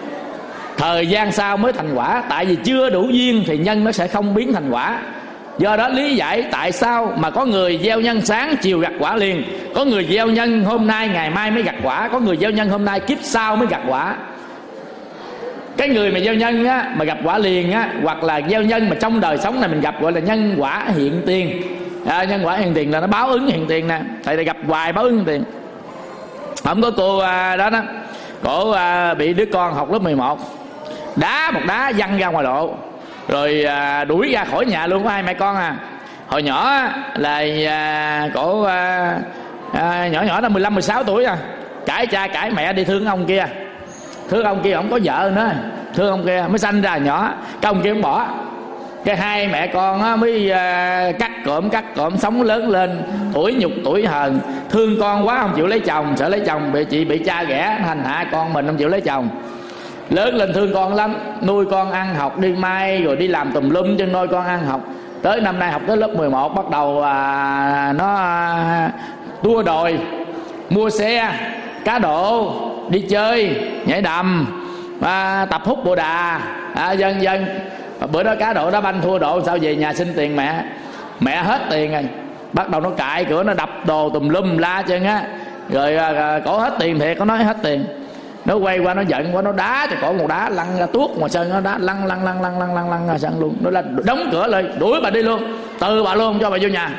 thời gian sau mới thành quả, tại vì chưa đủ duyên thì nhân nó sẽ không biến thành quả. Do đó lý giải tại sao mà có người gieo nhân sáng chiều gặt quả liền, có người gieo nhân hôm nay ngày mai mới gặt quả, có người gieo nhân hôm nay kiếp sau mới gặt quả. Cái người mà gieo nhân á, mà gặp quả liền á, hoặc là gieo nhân mà trong đời sống này mình gặp, gọi là nhân quả hiện tiền. À, nhân quả hiện tiền là nó báo ứng hiện tiền nè. Thầy thầy gặp hoài báo ứng hiện tiền. Không có cô à, đó đó, cổ à, bị đứa con học lớp mười một đá một đá văng ra ngoài lộ, rồi à, đuổi ra khỏi nhà luôn. Có hai mẹ con à. Hồi nhỏ là à, cổ à, à, nhỏ nhỏ là mười lăm mười sáu tuổi à, cãi cha cãi mẹ đi thương ông kia. Thương ông kia không có vợ nữa, thương ông kia mới sanh ra nhỏ, cái ông kia không bỏ. Cái hai mẹ con á, mới uh, cắt cộm cắt cộm sống lớn lên, tuổi nhục tuổi hờn, thương con quá không chịu lấy chồng, sợ lấy chồng bị chị bị cha ghẻ hành hạ con mình, không chịu lấy chồng. Lớn lên thương con lắm, nuôi con ăn học đi may rồi đi làm tùm lum cho nuôi con ăn học. Tới năm nay học tới lớp mười một bắt đầu à, nó à, tua đòi, mua xe, cá độ, đi chơi, nhảy đầm, à, tập hút bồ đà, à, dân dân. Bữa đó cá độ đá banh thua độ, sao về nhà xin tiền mẹ, mẹ hết tiền rồi, bắt đầu nó cãi cửa, nó đập đồ tùm lum la chân á. Rồi à, cổ hết tiền thiệt, có nói hết tiền. Nó quay qua nó giận quá, nó đá cho cổ một đá lăn ra tuốt ngoài sân, nó đá lăn lăn lăn lăn lăn lăn lăn ra sân luôn. Nó là đóng cửa lại, đuổi bà đi luôn, từ bà luôn, cho bà vô nhà.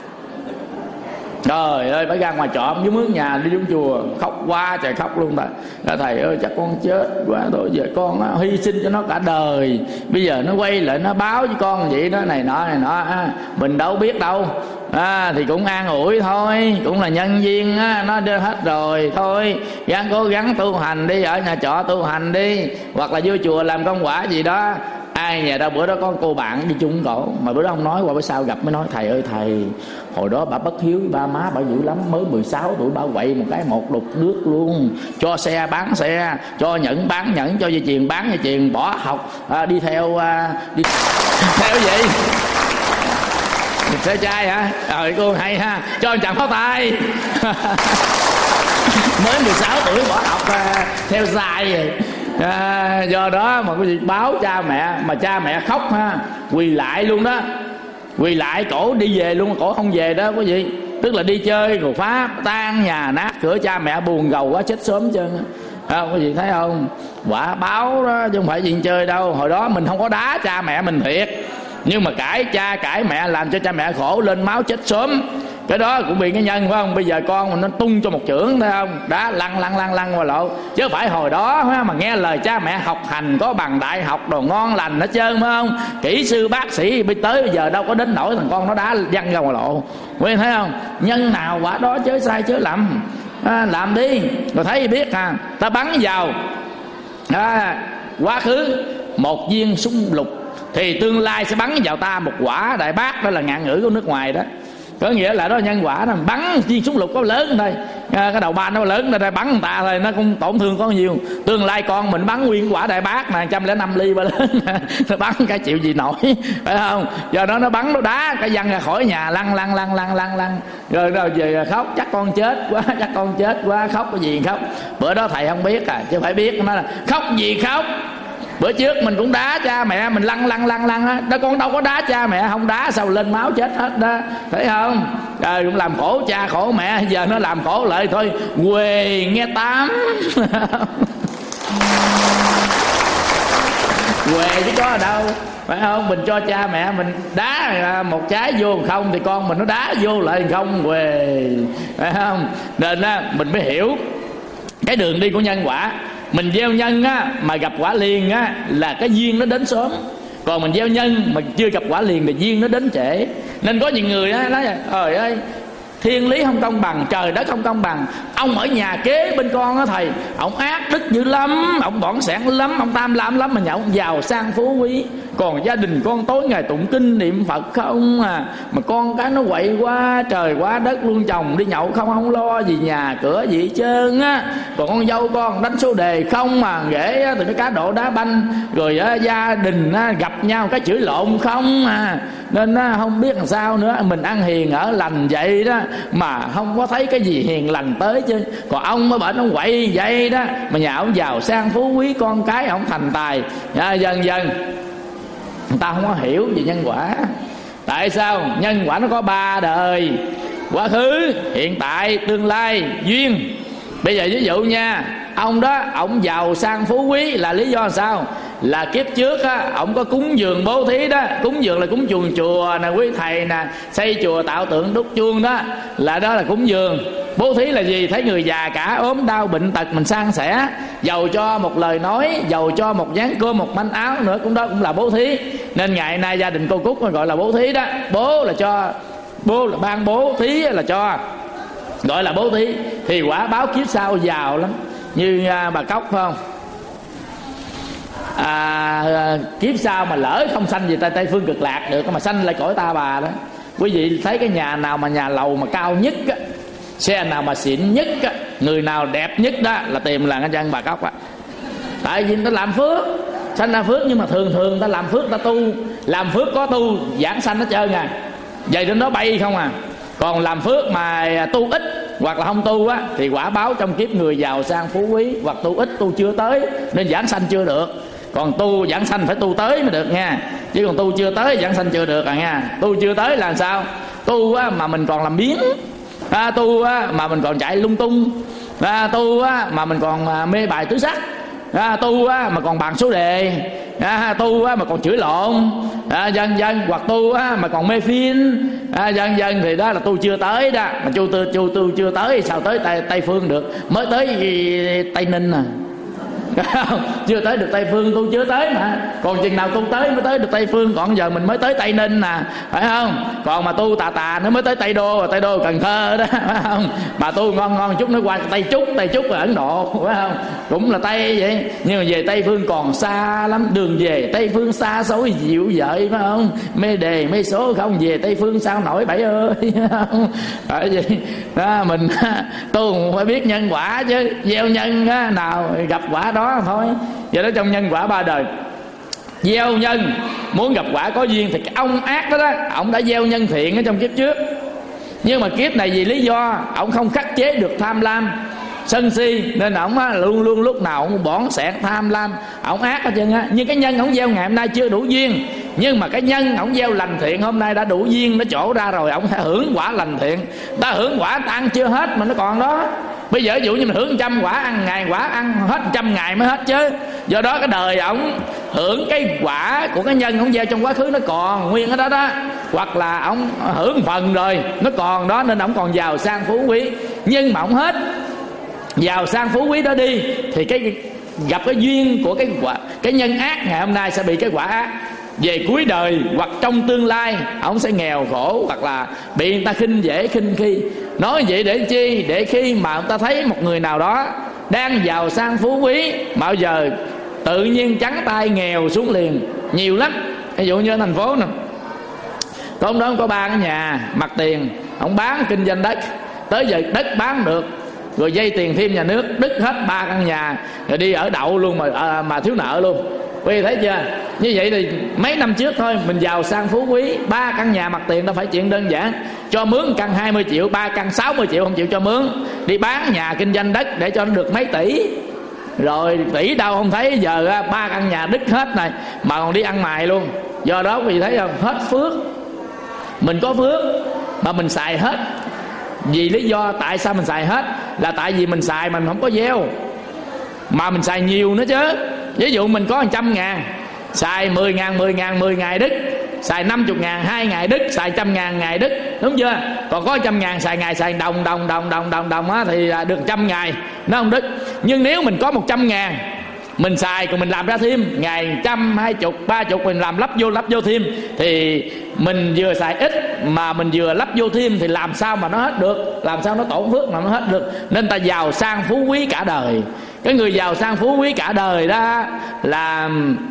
Trời ơi, phải ra ngoài trộm dưới mướn nhà đi xuống chùa, khóc quá trời khóc luôn. Thầy là thầy ơi chắc con chết quá thôi, giờ con á, hy sinh cho nó cả đời, bây giờ nó quay lại nó báo với con vậy đó, này nọ này nọ à, mình đâu biết đâu. À, thì cũng an ủi thôi, cũng là nhân viên á, nó đưa hết rồi thôi, gắng cố gắng tu hành đi, ở nhà trọ tu hành đi, hoặc là vô chùa làm công quả gì đó. Ai nhà đâu bữa đó có cô bạn đi chung cổ, mà bữa đó không nói, qua bữa sau gặp mới nói thầy ơi thầy, hồi đó bà bất hiếu với ba má bà dữ lắm, mới mười sáu tuổi bà quậy một cái một đục nước luôn, cho xe bán xe, cho nhẫn bán nhẫn, cho dây chuyền bán dây chuyền, bỏ học à, đi theo à, đi theo gì xe trai hả? Trời cô hay ha, cho anh chàng pháo tay. Mới mười sáu tuổi bỏ học à, theo dài rồi. À, do đó mà cái gì báo cha mẹ, mà cha mẹ khóc ha, quỳ lại luôn đó, quỳ lại cổ đi về luôn, cổ không về đó quý vị. Tức là đi chơi rồi phá tan nhà nát cửa, cha mẹ buồn gầu quá chết sớm trơn á. Quý vị thấy không, quả báo đó chứ không phải chuyện chơi đâu. Hồi đó mình không có đá cha mẹ mình thiệt, nhưng mà cãi cha cãi mẹ làm cho cha mẹ khổ lên máu chết sớm, cái đó cũng bị cái nhân phải không? Bây giờ con mình nó tung cho một chưởng thấy không, đá lăn lăn lăn lăn qua lộ, chứ phải hồi đó mà nghe lời cha mẹ học hành có bằng đại học đồ ngon lành hết trơn phải không? Kỹ sư bác sĩ bây tới bây giờ đâu có đến nỗi thằng con nó đá văng ra ngoài lộ. Quý thấy không, nhân nào quả đó chớ sai chớ lầm. À, làm đi rồi thấy biết à. Ta bắn vào à, quá khứ một viên súng lục thì tương lai sẽ bắn vào ta một quả đại bác, đó là ngạn ngữ của nước ngoài đó. Có nghĩa là đó nhân quả đó, bắn viên súng lục có lớn thôi, à, cái đầu ba nó lớn đây bắn người ta thôi, nó cũng tổn thương có nhiều. Tương lai con mình bắn nguyên quả đại bác mà một trăm lẻ năm ly ba lớn, nó bắn cái chịu gì nổi, phải không? Do đó nó bắn nó đá cái văng ra khỏi nhà, lăn lăn lăn lăn lăn lăn, rồi rồi về khóc chắc con chết quá, chắc con chết quá, khóc cái gì khóc. Bữa đó thầy không biết à, chứ phải biết nó là khóc gì khóc. Bữa trước mình cũng đá cha mẹ mình lăn lăn lăn lăn á, đó con đâu có đá cha mẹ, không đá sao lên máu chết hết đó, thấy không? Trời, cũng làm khổ cha khổ mẹ, giờ nó làm khổ lại thôi, quê nghe tám. Quê chứ có ở đâu, phải không? Mình cho cha mẹ mình đá một trái vô không thì con mình nó đá vô lại không, quê, phải không? Nên á mình mới hiểu cái đường đi của nhân quả. Mình gieo nhân á mà gặp quả liền á là cái duyên nó đến sớm, còn mình gieo nhân mà chưa gặp quả liền thì duyên nó đến trễ. Nên có những người á nói là trời ơi thiên lý không công bằng, trời đất không công bằng. Ông ở nhà kế bên con á thầy, ông ác đức dữ lắm, ông bỏng sẻn lắm, ông tham lam lắm, mà nhà ông giàu sang phú quý, còn gia đình con tối ngày tụng kinh niệm Phật không à, mà con cái nó quậy quá trời quá đất luôn, chồng đi nhậu không không lo gì nhà cửa gì hết trơn á, còn con dâu con đánh số đề không mà ghẻ từ cái cá độ đá banh, rồi á, gia đình á, gặp nhau cái chửi lộn không à. Nên á, không biết làm sao nữa, mình ăn hiền ở lành vậy đó mà không có thấy cái gì hiền lành tới chứ. Còn ông mới bệnh ông quậy vậy đó mà nhà ông giàu sang phú quý, con cái ông thành tài à, dần dần người ta không có hiểu về nhân quả. Tại sao? Nhân quả nó có ba đời: quá khứ, hiện tại, tương lai, duyên. Bây giờ ví dụ nha, ông đó ông giàu sang phú quý là lý do sao? Là kiếp trước á, ông có cúng dường bố thí đó. Cúng dường là cúng chuồng chùa nè, quý thầy nè, xây chùa tạo tượng đúc chuông đó, là đó là cúng dường. Bố thí là gì? Thấy người già cả ốm đau bệnh tật mình san sẻ, dầu cho một lời nói, dầu cho một dáng cơm, một manh áo nữa, cũng đó cũng là bố thí. Nên ngày nay gia đình cô Cúc gọi là bố thí đó. Bố là cho, bố là ban bố, thí là cho, gọi là bố thí. Thì quả báo kiếp sau giàu lắm. Như à, bà Cóc phải không? À, kiếp sau mà lỡ không sanh về Tây, Tây Phương Cực Lạc được, mà sanh lại cõi ta bà đó. Quý vị thấy cái nhà nào mà nhà lầu mà cao nhất á, xe nào mà xịn nhất á, người nào đẹp nhất đó là tìm là cái chân bà Cóc á. Tại vì ta làm phước, sanh ra phước. Nhưng mà thường thường ta làm phước, ta tu, làm phước có tu giảng sanh hết trơn à. Vậy trên đó bay không à. Còn làm phước mà tu ít hoặc là không tu á, thì quả báo trong kiếp người giàu sang phú quý. Hoặc tu ít, tu chưa tới nên giảng sanh chưa được. Còn tu giảng sanh phải tu tới mới được nha. Chứ còn tu chưa tới giảng sanh chưa được à nha. Tu chưa tới là sao? Tu á, mà mình còn làm biếng à, tu á, mà mình còn chạy lung tung à, tu á, mà mình còn à, mê bài tứ sắc à, tu á, mà còn bàn số đề à, tu á, mà còn chửi lộn à, dần dần. Hoặc tu á, mà còn mê phim à, dần dần. Thì đó là tu chưa tới đó. Mà tu tu tu, tu chưa tới sao tới Tây, Tây Phương được. Mới tới Tây Ninh à chưa tới được Tây Phương, tu chưa tới mà. Còn chừng nào tu tới mới tới được Tây Phương. Còn giờ mình mới tới Tây Ninh nè, phải không? Còn mà tu tà tà nó mới tới Tây Đô, Tây Đô Cần Thơ đó, phải không? Mà tu ngon ngon chút nó qua Tây Trúc, Tây Trúc là Ấn Độ, phải không? Cũng là Tây vậy. Nhưng mà về Tây Phương còn xa lắm. Đường về Tây Phương xa xôi dịu dợi, phải không? Mê đề mê số không, về Tây Phương sao nổi bảy ơi. Phải vậy đó. Mình tu phải biết nhân quả chứ. Gieo nhân á, nào gặp quả đó thôi. Vậy đó, trong nhân quả ba đời, gieo nhân muốn gặp quả có duyên. Thì cái ông ác đó đó, ông đã gieo nhân thiện ở trong kiếp trước. Nhưng mà kiếp này vì lý do ông không khắc chế được tham lam sân si, nên ổng luôn luôn lúc nào ông bỏn sẹt tham lam, ổng ác hết trơn á. Nhưng cái nhân ổng gieo ngày hôm nay chưa đủ duyên, nhưng mà cái nhân ổng gieo lành thiện hôm nay đã đủ duyên, nó trổ ra rồi, ổng sẽ hưởng quả lành thiện. Ta hưởng quả ta ăn chưa hết mà nó còn đó. Bây giờ ví dụ như mình hưởng trăm quả, ăn ngày quả ăn hết trăm ngày mới hết chứ. Do đó cái đời ổng hưởng cái quả của cái nhân ổng gieo trong quá khứ nó còn nguyên ở đó đó. Hoặc là ổng hưởng phần rồi nó còn đó, nên ổng còn giàu sang phú quý. Nhưng mà ổng hết giàu sang phú quý đó đi, thì cái gặp cái duyên của cái quả, cái nhân ác ngày hôm nay sẽ bị cái quả ác. Về cuối đời hoặc trong tương lai ổng sẽ nghèo khổ, hoặc là bị người ta khinh dễ khinh khi. Nói vậy để chi? Để khi mà người ta thấy một người nào đó đang giàu sang phú quý mà bây giờ tự nhiên trắng tay nghèo xuống liền, nhiều lắm. Ví dụ như ở thành phố nè, có ông đó có ba cái nhà mặt tiền, ông bán kinh doanh đất, tới giờ đất bán được rồi dây tiền thêm nhà nước, đứt hết ba căn nhà rồi đi ở đậu luôn mà à, mà thiếu nợ luôn. Quý vị thấy chưa? Như vậy thì mấy năm trước thôi mình giàu sang phú quý, ba căn nhà mặt tiền đâu phải chuyện đơn giản. Cho mướn căn hai mươi triệu, ba căn sáu mươi triệu không chịu cho mướn, đi bán nhà kinh doanh đất để cho nó được mấy tỷ. Rồi tỷ đâu không thấy, giờ ba căn nhà đứt hết này mà còn đi ăn mày luôn. Do đó quý vị thấy không? Hết phước. Mình có phước mà mình xài hết. Vì lý do tại sao mình xài hết là tại vì mình xài mình không có gieo, mà mình xài nhiều nữa chứ. Ví dụ mình có một trăm ngàn, xài mười ngàn, mười ngàn, mười ngày đứt. Xài năm mươi ngàn, hai ngày đứt. Xài trăm ngàn ngày đứt, đúng chưa? Còn có trăm ngàn xài ngày xài đồng đồng đồng đồng đồng đồng á, thì được trăm ngày nó không đứt. Nhưng nếu mình có một trăm ngàn mình xài còn mình làm ra thêm ngày trăm, hai chục, ba chục, mình làm lắp vô lắp vô thêm, thì mình vừa xài ít mà mình vừa lắp vô thêm, thì làm sao mà nó hết được, làm sao nó tổn phước mà nó hết được. Nên ta giàu sang phú quý cả đời. Cái người giàu sang phú quý cả đời đó là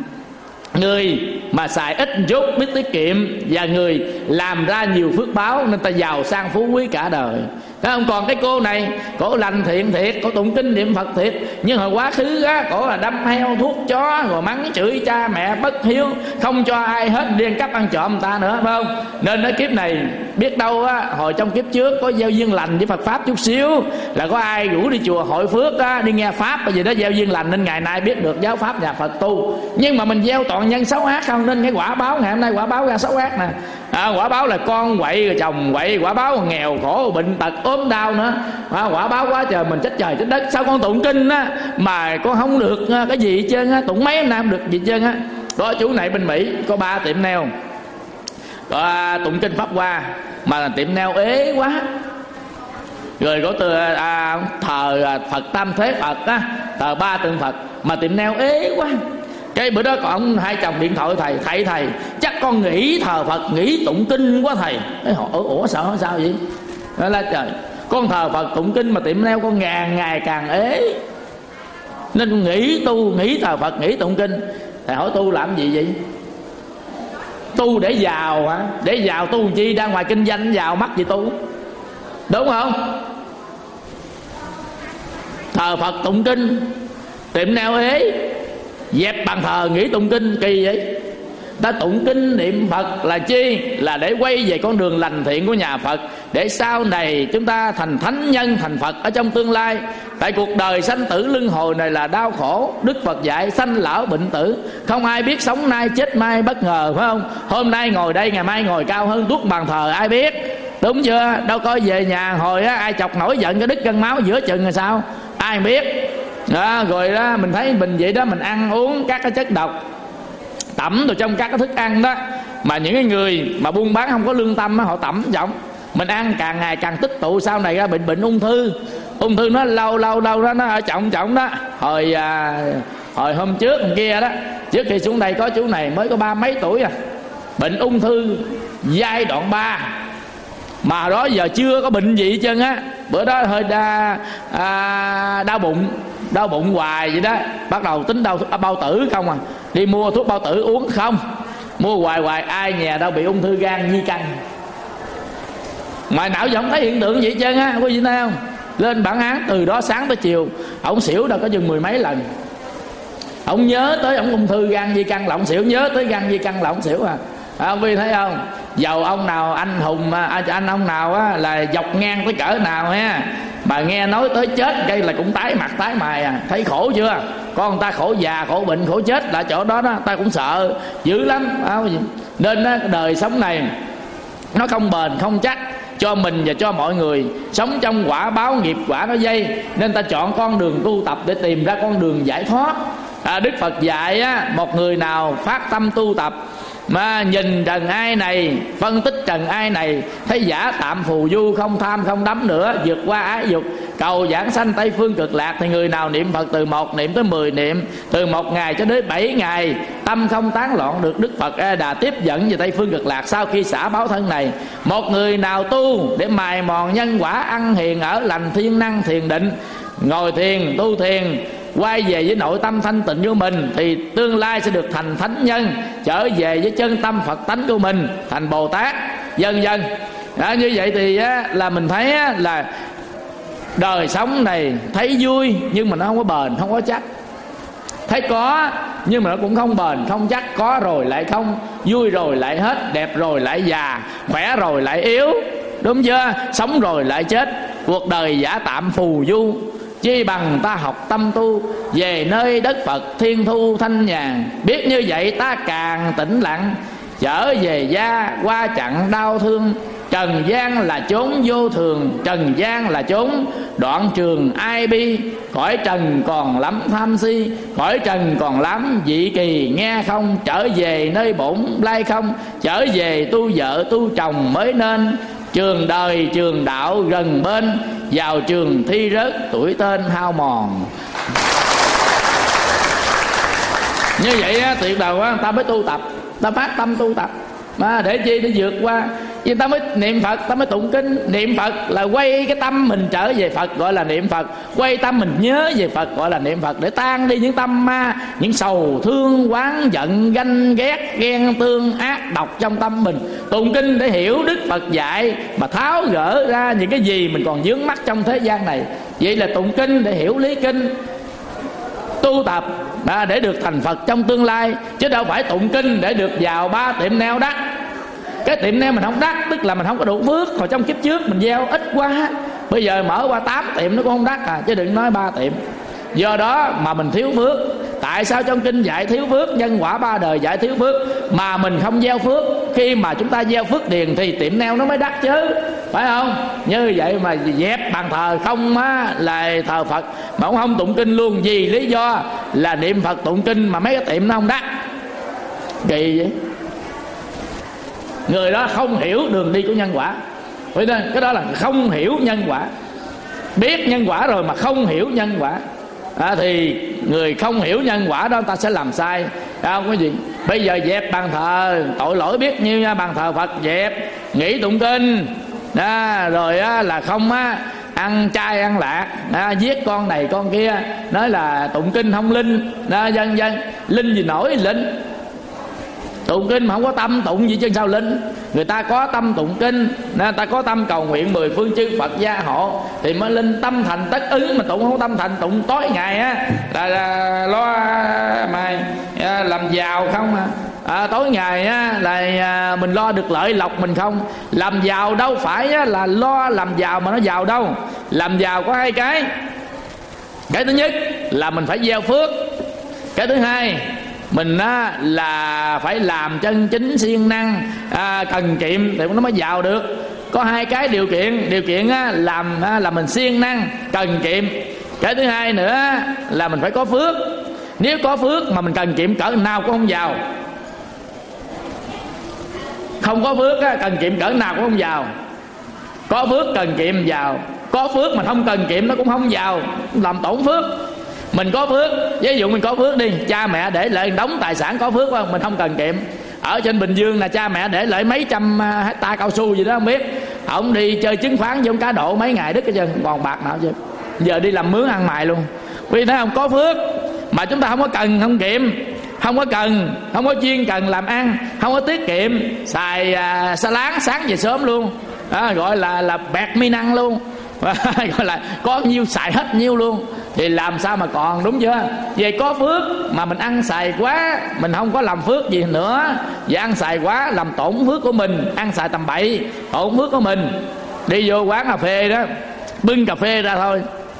người mà xài ít một chút, biết tiết kiệm, và người làm ra nhiều phước báo, nên ta giàu sang phú quý cả đời. Thấy không? Còn cái cô này, cổ lành thiện thiệt, cổ tụng kinh niệm Phật thiệt, nhưng hồi quá khứ á, cổ là đâm heo thuốc chó, rồi mắng chửi cha mẹ bất hiếu, không cho ai hết, đi ăn cắp ăn trộm người ta nữa, phải không? Nên ở kiếp này biết đâu á, hồi trong kiếp trước có gieo duyên lành với Phật pháp chút xíu, là có ai rủ đi chùa hội phước á, đi nghe pháp bởi vì đó gieo duyên lành, nên ngày nay biết được giáo pháp nhà Phật tu. Nhưng mà mình gieo toàn nhân xấu ác không, nên cái quả báo ngày hôm nay quả báo ra xấu ác nè. À, quả báo là con quậy rồi chồng quậy, quả báo còn nghèo khổ bệnh tật ốm đau nữa. À, quả báo quá trời, mình trách trời trách đất. Sao con tụng kinh á mà con không được cái gì hết trơn á, tụng mấy năm được gì hết trơn á. Có chú này bên Mỹ có ba tiệm nail, có tụng kinh Pháp Hoa mà tiệm nail ế quá. Rồi có từ à, thờ à, Phật Tam Thế Phật á, thờ ba tượng Phật mà tiệm nail ế quá. Cái bữa đó còn hai chồng điện thoại thầy, thầy thầy chắc con nghỉ thờ Phật, nghỉ tụng kinh quá thầy. Cái họ ủa sao sao vậy? Nói là trời, con thờ Phật tụng kinh mà tiệm nail con ngàn ngày càng ế, nên con nghỉ tu, nghỉ thờ Phật, nghỉ tụng kinh. Thầy hỏi tu làm gì vậy? Tu để giàu hả? Để giàu tu chi, ra ngoài kinh doanh giàu mắc gì tu, đúng không? Thờ Phật tụng kinh, tiệm nail ế, dẹp bàn thờ nghỉ tụng kinh, kỳ vậy. Ta tụng kinh niệm Phật là chi? Là để quay về con đường lành thiện của nhà Phật, để sau này chúng ta thành thánh nhân, thành Phật ở trong tương lai. Tại cuộc đời sanh tử luân hồi này là đau khổ. Đức Phật dạy sanh lão bệnh tử, không ai biết sống nay chết mai bất ngờ, phải không? Hôm nay ngồi đây, ngày mai ngồi cao hơn tuốt bàn thờ, ai biết, đúng chưa? Đâu coi về nhà hồi á, ai chọc nổi giận cái đứt cân máu giữa chừng là sao, ai biết đó. Rồi đó mình thấy mình vậy đó, mình ăn uống các cái chất độc tẩm vào trong các cái thức ăn đó, mà những cái người mà buôn bán không có lương tâm á, họ tẩm giọng mình ăn càng ngày càng tích tụ, sau này ra bệnh bệnh ung thư. Ung thư nó lâu lâu lâu đó, nó ở trọng trọng đó. Hồi à, hồi hôm trước hôm kia đó, trước khi xuống đây có chú này mới có ba mấy tuổi à, bệnh ung thư giai đoạn ba, mà đó giờ chưa có bệnh gì hết trơn á. Bữa đó hơi đa, à, đau bụng, đau bụng hoài vậy đó, bắt đầu tính đau bao tử không à, đi mua thuốc bao tử uống không, mua hoài hoài. Ai nhà đâu bị ung thư gan di căn, ngoài não giờ không thấy hiện tượng gì hết trơn á, có gì thấy không? Lên bản án từ đó sáng tới chiều, ổng xỉu đâu có chừng mười mấy lần. Ổng nhớ tới ổng ung thư gan di căn là ổng xỉu, nhớ tới gan di căn là ổng xỉu à. À, ông Vi thấy không? Giàu ông nào anh hùng, à, anh ông nào á, là dọc ngang tới cỡ nào ha, mà nghe nói tới chết cây là cũng tái mặt tái mày à. Thấy khổ chưa? Con người ta khổ già, khổ bệnh, khổ chết là chỗ đó đó, ta cũng sợ dữ lắm. À, nên á, đời sống này nó không bền không chắc cho mình và cho mọi người. Sống trong quả báo nghiệp quả nó dây, nên ta chọn con đường tu tập để tìm ra con đường giải thoát. À, Đức Phật dạy á, một người nào phát tâm tu tập mà nhìn trần ai này, phân tích trần ai này, thấy giả tạm phù du, không tham không đắm nữa, vượt qua ái dục, cầu giảng sanh Tây Phương Cực Lạc, thì người nào niệm Phật từ một niệm tới mười niệm, từ một ngày cho đến bảy ngày, tâm không tán loạn, được Đức Phật A Đà tiếp dẫn về Tây Phương Cực Lạc sau khi xả báo thân này. Một người nào tu để mài mòn nhân quả, ăn hiền ở lành, thiên năng thiền định, ngồi thiền tu thiền, quay về với nội tâm thanh tịnh của mình, thì tương lai sẽ được thành thánh nhân, trở về với chân tâm Phật tánh của mình, thành Bồ Tát vân vân. Đó, như vậy thì á, là mình thấy á, là đời sống này thấy vui nhưng mà nó không có bền, không có chắc. Thấy có nhưng mà nó cũng không bền, không chắc. Có rồi lại không, vui rồi lại hết, đẹp rồi lại già, khỏe rồi lại yếu, đúng chưa? Sống rồi lại chết, cuộc đời giả tạm phù du. Chi bằng ta học tâm tu, về nơi đất Phật thiên thu thanh nhàn. Biết như vậy ta càng tĩnh lặng, trở về gia qua chặng đau thương. Trần gian là chốn vô thường, trần gian là chốn đoạn trường ai bi. Cõi trần còn lắm tham si, cõi trần còn lắm dị kỳ nghe không. Trở về nơi bổn lai không, trở về tu vợ tu chồng mới nên. Trường đời trường đạo gần bên, vào trường thi rớt tuổi tên hao mòn. Như vậy á, tuyệt đầu á, ta mới tu tập, ta phát tâm tu tập. Mà để chi? Để vượt qua. Vì ta mới niệm Phật, ta mới tụng kinh. Niệm Phật là quay cái tâm mình trở về Phật, gọi là niệm Phật. Quay tâm mình nhớ về Phật, gọi là niệm Phật. Để tan đi những tâm ma, những sầu thương, oán giận, ganh ghét, ghen tương, ác độc trong tâm mình. Tụng kinh để hiểu Đức Phật dạy, mà tháo gỡ ra những cái gì mình còn vướng mắc trong thế gian này. Vậy là tụng kinh để hiểu lý kinh, tu tập à, để được thành Phật trong tương lai. Chứ đâu phải tụng kinh để được vào ba tiệm nail đắt. Cái tiệm nail mình không đắt, tức là mình không có đủ phước. Hồi trong kiếp trước mình gieo ít quá, bây giờ mở qua tám tiệm nó cũng không đắt à, chứ đừng nói ba tiệm. Do đó mà mình thiếu phước. Tại sao trong kinh dạy thiếu phước? Nhân quả ba đời dạy thiếu phước, mà mình không gieo phước, khi mà chúng ta gieo phước điền thì tiệm nail nó mới đắt chứ, phải không? Như vậy mà dẹp bàn thờ không á là thờ Phật mà cũng không tụng kinh luôn, vì lý do là niệm Phật tụng kinh mà mấy cái tiệm nó không đắt. Kỳ vậy. Người đó không hiểu đường đi của nhân quả. Vậy nên cái đó là không hiểu nhân quả. Biết nhân quả rồi mà không hiểu nhân quả à, thì người không hiểu nhân quả đó ta sẽ làm sai, không có gì. Bây giờ dẹp bàn thờ, tội lỗi biết nhiêu nha, bàn thờ Phật dẹp, nghỉ tụng kinh đó, rồi á, là không á, ăn chay ăn lạc đó, giết con này con kia, nói là tụng kinh không linh đó, dân dân linh gì nổi linh. Tụng kinh mà không có tâm tụng gì chứ sao linh. Người ta có tâm tụng kinh, người ta có tâm cầu nguyện mười phương chư Phật gia hộ thì mới linh, tâm thành tất ứng. Mà tụng không có tâm thành, tụng tối ngày á là, là lo mà à, làm giàu không à. À, tối ngày á là à, mình lo được lợi lộc mình không. Làm giàu đâu phải á, là lo làm giàu mà nó giàu đâu. Làm giàu có hai cái. Cái thứ nhất là mình phải gieo phước. Cái thứ hai mình á, là phải làm chân chính siêng năng à, cần kiệm thì nó mới giàu được. Có hai cái điều kiện. Điều kiện á, làm á, là mình siêng năng cần kiệm. Cái thứ hai nữa là mình phải có phước. Nếu có phước mà mình cần kiệm cỡ nào cũng không giàu. Không có phước á, cần kiệm cỡ nào cũng không giàu. Có phước cần kiệm giàu. Có phước mà không cần kiệm nó cũng không giàu, làm tổn phước. Mình có phước, ví dụ mình có phước đi, cha mẹ để lại đống tài sản có phước không, mình không cần kiệm. Ở trên Bình Dương là cha mẹ để lại mấy trăm hecta cao su gì đó không biết. Ông đi chơi chứng khoán với ông cá độ mấy ngày đứt cái chân, còn bạc nào chứ. Giờ đi làm mướn ăn mày luôn. Vì thấy không, có phước mà chúng ta không có cần không kiệm, không có cần, không có chuyên cần làm ăn, không có tiết kiệm, xài à, xa láng sáng về sớm luôn đó, gọi là là bẹt mi năng luôn. Gọi là có nhiêu xài hết nhiêu luôn thì làm sao mà còn, đúng chưa? Vậy có phước mà mình ăn xài quá, mình không có làm phước gì nữa, và ăn xài quá làm tổn phước của mình, ăn xài tầm bậy tổn phước của mình. Đi vô quán cà phê đó, bưng cà phê ra thôi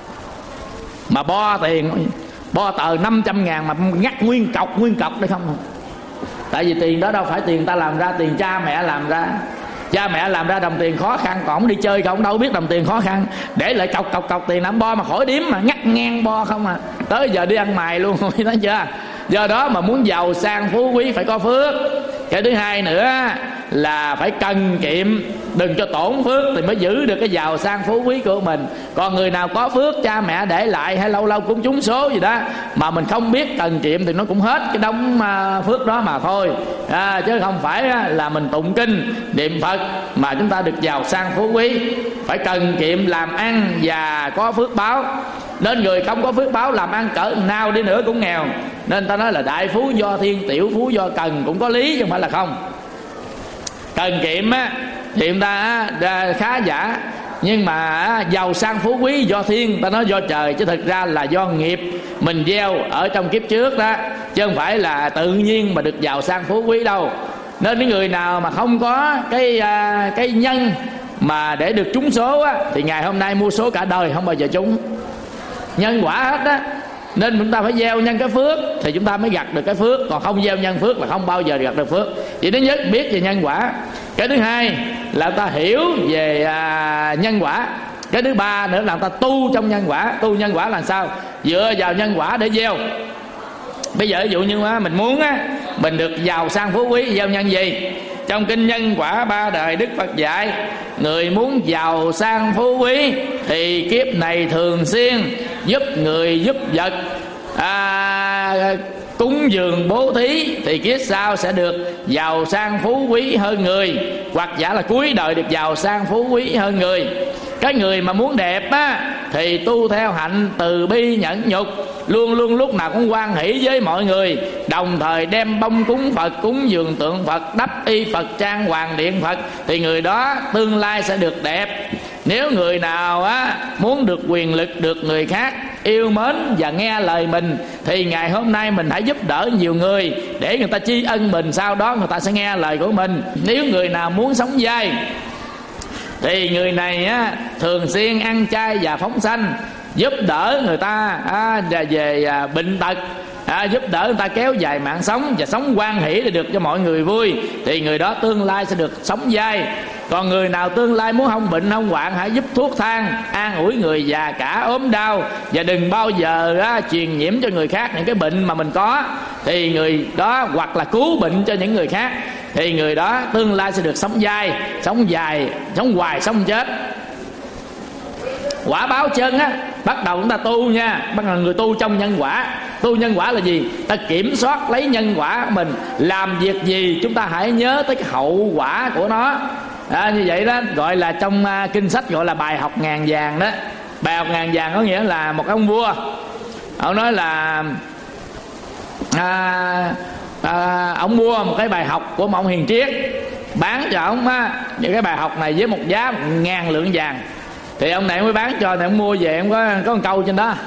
mà bo tiền, bo tờ năm trăm ngàn mà ngắt nguyên cọc nguyên cọc đấy không. Tại vì tiền đó đâu phải tiền ta làm ra, tiền cha mẹ làm ra. Cha mẹ làm ra đồng tiền khó khăn, còn ông đi chơi không đâu biết đồng tiền khó khăn, để lại cọc cọc cọc tiền nắm bo mà khỏi điếm mà ngắt ngang bo không à. Tới giờ đi ăn mày luôn, thấy chưa? Do đó mà muốn giàu sang phú quý phải có phước. Cái thứ hai nữa là phải cần kiệm, đừng cho tổn phước thì mới giữ được cái giàu sang phú quý của mình. Còn người nào có phước cha mẹ để lại hay lâu lâu cũng trúng số gì đó mà mình không biết cần kiệm thì nó cũng hết cái đống phước đó mà thôi à, chứ không phải là mình tụng kinh niệm Phật mà chúng ta được giàu sang phú quý. Phải cần kiệm làm ăn và có phước báo. Nên người không có phước báo làm ăn cỡ nào đi nữa cũng nghèo. Nên ta nói là đại phú do thiên, tiểu phú do cần, cũng có lý chứ không phải là không. Cần kiệm á thì chúng ta á, khá giả, nhưng mà giàu sang phú quý do thiên, ta nói do trời, chứ thực ra là do nghiệp mình gieo ở trong kiếp trước đó, chứ không phải là tự nhiên mà được giàu sang phú quý đâu. Nên những người nào mà không có cái cái nhân mà để được trúng số á, thì ngày hôm nay mua số cả đời không bao giờ trúng. Nhân quả hết á. Nên chúng ta phải gieo nhân cái phước thì chúng ta mới gặt được cái phước. Còn không gieo nhân phước là không bao giờ gặt được phước. Vậy thứ nhất biết về nhân quả. Cái thứ hai là ta hiểu về à, nhân quả. Cái thứ ba nữa là ta tu trong nhân quả. Tu nhân quả là sao? Dựa vào nhân quả để gieo. Bây giờ ví dụ như á, mình muốn á, mình được giàu sang phú quý, gieo nhân gì? Trong kinh Nhân Quả Ba Đời Đức Phật dạy, người muốn giàu sang phú quý thì kiếp này thường xuyên giúp người giúp vật, à, cúng dường bố thí thì kiếp sau sẽ được giàu sang phú quý hơn người, hoặc giả là cuối đời được giàu sang phú quý hơn người. Cái người mà muốn đẹp á thì tu theo hạnh từ bi nhẫn nhục, luôn luôn lúc nào cũng hoan hỷ với mọi người, đồng thời đem bông cúng Phật, cúng dường tượng Phật, đắp y Phật, trang hoàng điện Phật, thì người đó tương lai sẽ được đẹp. Nếu người nào á muốn được quyền lực, được người khác yêu mến và nghe lời mình, thì ngày hôm nay mình hãy giúp đỡ nhiều người để người ta tri ân mình, sau đó người ta sẽ nghe lời của mình. Nếu người nào muốn sống dai thì người này á thường xuyên ăn chay và phóng sanh, giúp đỡ người ta à, về à, bệnh tật, à, giúp đỡ người ta kéo dài mạng sống và sống hoan hỷ để được cho mọi người vui, thì người đó tương lai sẽ được sống dai. Còn người nào tương lai muốn không bệnh không hoạn, hãy giúp thuốc thang, an ủi người già cả ốm đau, và đừng bao giờ á, truyền nhiễm cho người khác những cái bệnh mà mình có. Thì người đó hoặc là cứu bệnh cho những người khác, thì người đó tương lai sẽ được sống dai, sống dài, sống hoài, sống chết. Quả báo chân á, bắt đầu chúng ta tu nha, bắt đầu người tu trong nhân quả. Tu nhân quả là gì? Ta kiểm soát lấy nhân quả của mình, làm việc gì chúng ta hãy nhớ tới cái hậu quả của nó. À, như vậy đó gọi là trong uh, kinh sách gọi là bài học ngàn vàng đó. Bài học ngàn vàng có nghĩa là một ông vua, ông nói là à, à, ông mua một cái bài học của một ông hiền triết, bán cho ông á, những cái bài học này với một giá một ngàn lượng vàng. Thì ông này mới bán cho, thì ông mua về ông có có một câu trên đó,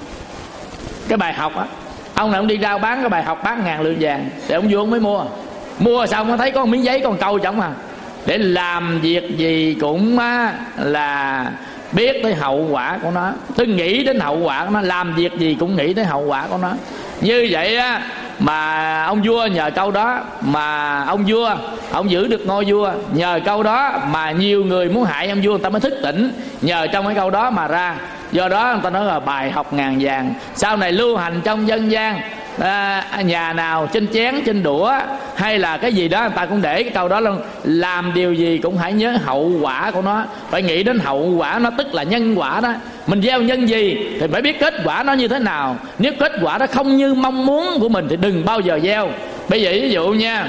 cái bài học á. Ông này ông đi ra bán cái bài học bán ngàn lượng vàng, thì ông vua ông mới mua. Mua xong ông thấy có một miếng giấy, có một câu trong à: để làm việc gì cũng á, là biết tới hậu quả của nó. Tôi nghĩ đến hậu quả của nó, làm việc gì cũng nghĩ tới hậu quả của nó. Như vậy á, mà ông vua nhờ câu đó mà ông vua ông giữ được ngôi vua. Nhờ câu đó mà nhiều người muốn hại ông vua người ta mới thức tỉnh, nhờ trong cái câu đó mà ra. Do đó người ta nói là bài học ngàn vàng, sau này lưu hành trong dân gian. À, nhà nào trên chén trên đũa hay là cái gì đó người ta cũng để cái câu đó luôn: làm điều gì cũng hãy nhớ hậu quả của nó, phải nghĩ đến hậu quả nó, tức là nhân quả đó. Mình gieo nhân gì thì phải biết kết quả nó như thế nào. Nếu kết quả đó không như mong muốn của mình thì đừng bao giờ gieo. Bây giờ ví dụ nha,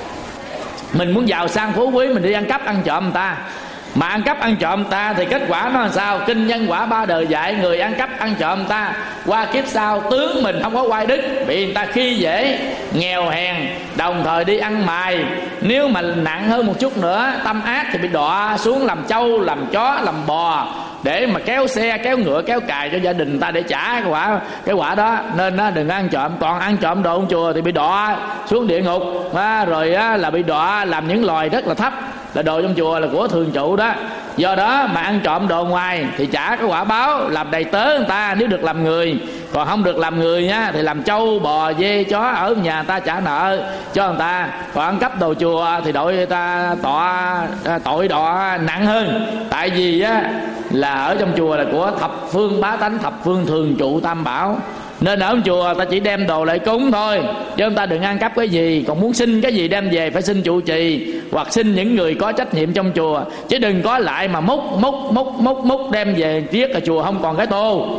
mình muốn giàu sang phú quý, mình đi ăn cắp ăn trộm người ta, mà ăn cắp ăn trộm người ta thì kết quả nó là sao? Kinh nhân quả ba đời dạy, người ăn cắp ăn trộm người ta qua kiếp sau tướng mình không có quay đức, bị người ta khi dễ, nghèo hèn, đồng thời đi ăn mày. Nếu mà nặng hơn một chút nữa, tâm ác, thì bị đọa xuống làm trâu, làm chó, làm bò, để mà kéo xe, kéo ngựa, kéo cài cho gia đình người ta để trả cái quả cái quả đó. Nên đó, đừng ăn trộm. Còn ăn trộm đồ ông chùa thì bị đọa xuống địa ngục, à, rồi á, là bị đọa làm những loài rất là thấp, là đồ trong chùa là của thường trụ đó. Do đó mà ăn trộm đồ ngoài thì trả cái quả báo làm đầy tớ người ta nếu được làm người. Còn không được làm người nhá thì làm trâu bò dê chó ở nhà người ta trả nợ cho người ta. Còn ăn cắp đồ chùa thì đội người ta tọa tội đọa nặng hơn. Tại vì á là ở trong chùa là của thập phương bá tánh, thập phương thường trụ tam bảo, nên ở trong chùa ta chỉ đem đồ lại cúng thôi, chứ chúng ta đừng ăn cắp cái gì. Còn muốn xin cái gì đem về phải xin trụ trì hoặc xin những người có trách nhiệm trong chùa, chứ đừng có lại mà múc múc múc múc múc đem về riết cả chùa không còn cái tô.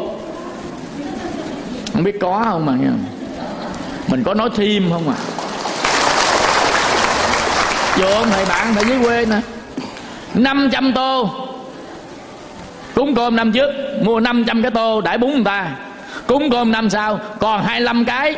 Không biết có không mà nha. Mình có nói thêm không à? Chùa thầy bạn thầy dưới quê nè, năm trăm tô cúng cơm năm trước, mua năm trăm cái tô đãi bún người ta. Cúng cơm năm sau còn hai mươi lăm cái.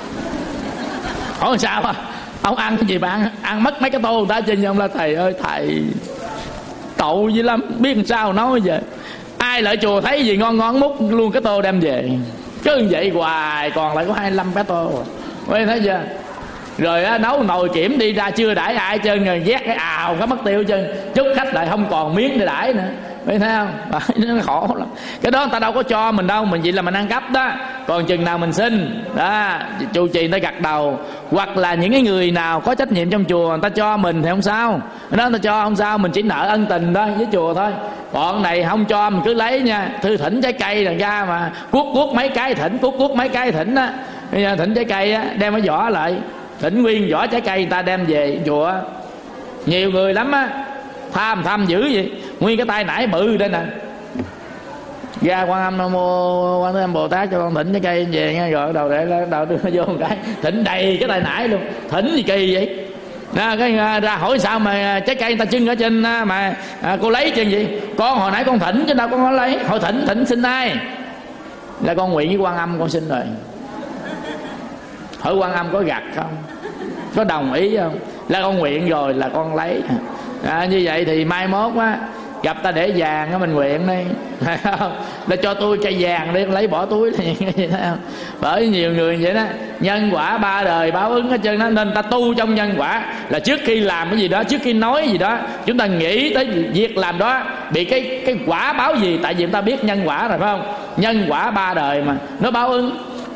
Hỏi sao à? Ông ăn cái gì mà ăn, ăn mất mấy cái tô người ta trên. Ông là thầy ơi thầy tội dữ lắm, biết làm sao nói giờ. Ai lại chùa thấy gì ngon ngon múc luôn cái tô đem về, cứ vậy hoài còn lại có hai mươi lăm cái tô. Mấy thấy chưa? Rồi á, nấu nồi kiểm đi ra chưa đãi ai trơn, rồi vét cái ào cái mất tiêu chân, chúc khách lại không còn miếng để đãi nữa. Thấy không? Nó khổ lắm. Cái đó người ta đâu có cho mình đâu, mình chỉ là mình ăn cắp đó. Còn chừng nào mình xin đó, trụ trì người ta gật đầu, hoặc là những cái người nào có trách nhiệm trong chùa người ta cho mình thì không sao. Cái đó người ta cho không sao, mình chỉ nợ ân tình đó với chùa thôi. Còn này không cho mình cứ lấy nha, thư thỉnh trái cây đằng ra mà cuốc cuốc mấy cái thỉnh, cuốc cuốc mấy cái thỉnh á. Bây giờ thỉnh trái cây á, đem cái vỏ lại, thỉnh nguyên vỏ trái cây người ta đem về chùa. Nhiều người lắm á, tham tham dữ vậy, nguyên cái tay nải bự đây nè, ra Quan Âm Nam Mô Quan Thế Âm Bồ Tát cho con thỉnh trái cây về nghe, rồi đầu để đầu đưa vô một cái thỉnh đầy cái tay nải luôn. Thỉnh gì kỳ vậy đó, cái ra hỏi sao mà trái cây người ta trưng ở trên mà à, cô lấy chuyện gì? Con hồi nãy con thỉnh chứ đâu con có lấy. Hỏi thỉnh thỉnh xin ai? Là con nguyện với Quan Âm con xin rồi. Hỏi Quan Âm có gặt không, có đồng ý không? Là con nguyện rồi là con lấy. À, như vậy thì mai mốt á gặp ta để vàng á mình nguyện đi, thấy không? Là cho tôi cây vàng đi, lấy bỏ túi thì thấy không? Bởi nhiều người vậy đó, nhân quả ba đời báo ứng hết trơn đó. Nên ta tu trong nhân quả là trước khi làm cái gì đó, trước khi nói gì đó, chúng ta nghĩ tới việc làm đó bị cái cái quả báo gì. Tại vì chúng ta biết nhân quả rồi phải không? Nhân quả ba đời mà nó báo ứng.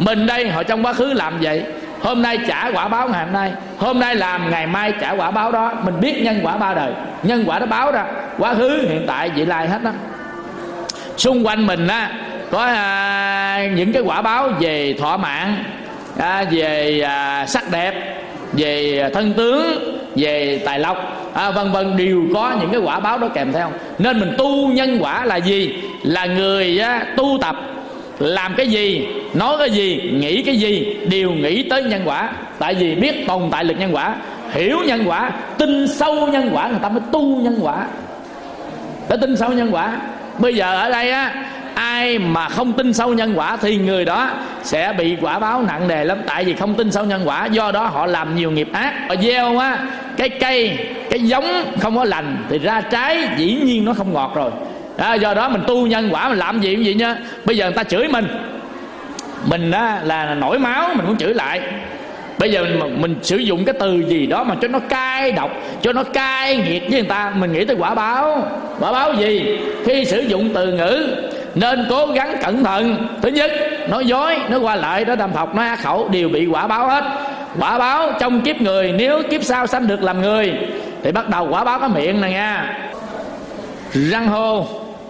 Mình đây hồi trong quá khứ làm vậy, hôm nay trả quả báo ngày hôm nay, hôm nay làm ngày mai trả quả báo đó. Mình biết nhân quả ba đời, nhân quả đó báo ra quá khứ hiện tại vị lai hết đó. Xung quanh mình á có à, những cái quả báo về thọ mạng, à, về à, sắc đẹp, về thân tướng, về tài lộc, à, vân vân, đều có những cái quả báo đó kèm theo. Nên mình tu nhân quả là gì? Là người á, tu tập làm cái gì, nói cái gì, nghĩ cái gì đều nghĩ tới nhân quả. Tại vì biết tồn tại lực nhân quả, hiểu nhân quả, tin sâu nhân quả, người ta mới tu nhân quả. Để tin sâu nhân quả. Bây giờ ở đây á, ai mà không tin sâu nhân quả thì người đó sẽ bị quả báo nặng nề lắm. Tại vì không tin sâu nhân quả, do đó họ làm nhiều nghiệp ác. Họ gieo á cái cây, cái giống không có lành thì ra trái dĩ nhiên nó không ngọt rồi. À, do đó mình tu nhân quả, mình làm gì cũng vậy nha. Bây giờ người ta chửi mình, mình á, là nổi máu, mình muốn chửi lại. Bây giờ mình, mình sử dụng cái từ gì đó mà cho nó cay độc, cho nó cay nghiệt với người ta, mình nghĩ tới quả báo. Quả báo gì? Khi sử dụng từ ngữ nên cố gắng cẩn thận. Thứ nhất, nói dối, nói qua lại, nói đàm thọc, nói ác khẩu đều bị quả báo hết. Quả báo trong kiếp người, nếu kiếp sau sanh được làm người thì bắt đầu quả báo cái miệng này nha. Răng hô,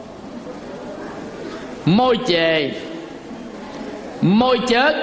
môi chề, môi chớt,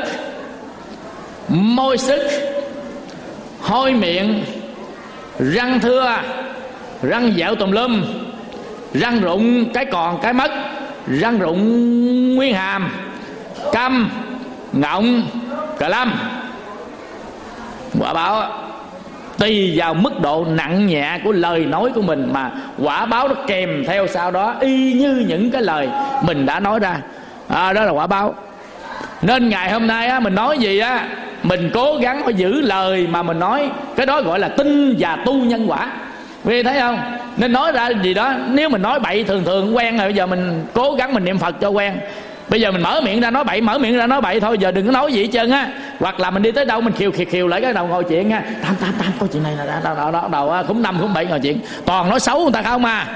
môi sức, hôi miệng, răng thưa, răng dẹo tùm lum, răng rụng cái còn cái mất, răng rụng nguyên hàm, câm, ngọng, cà lâm. Quả báo tùy vào mức độ nặng nhẹ của lời nói của mình mà quả báo nó kèm theo sau đó y như những cái lời mình đã nói ra. À, đó là quả báo. Nên ngày hôm nay á, mình nói gì á, mình cố gắng phải giữ lời mà mình nói. Cái đó gọi là tin và tu nhân quả. Vì thấy không? Nên nói ra gì đó, nếu mình nói bậy thường thường quen rồi, bây giờ mình cố gắng mình niệm Phật cho quen. Bây giờ mình mở miệng ra nói bậy, mở miệng ra nói bậy thôi, giờ đừng có nói gì hết trơn á. Hoặc là mình đi tới đâu mình khiều khiều khiều lại cái đầu ngồi chuyện nha. Tam tam tam có chuyện này là đầu đầu đầu, đầu khủng năm khủng bảy ngồi chuyện, toàn nói xấu người ta không à.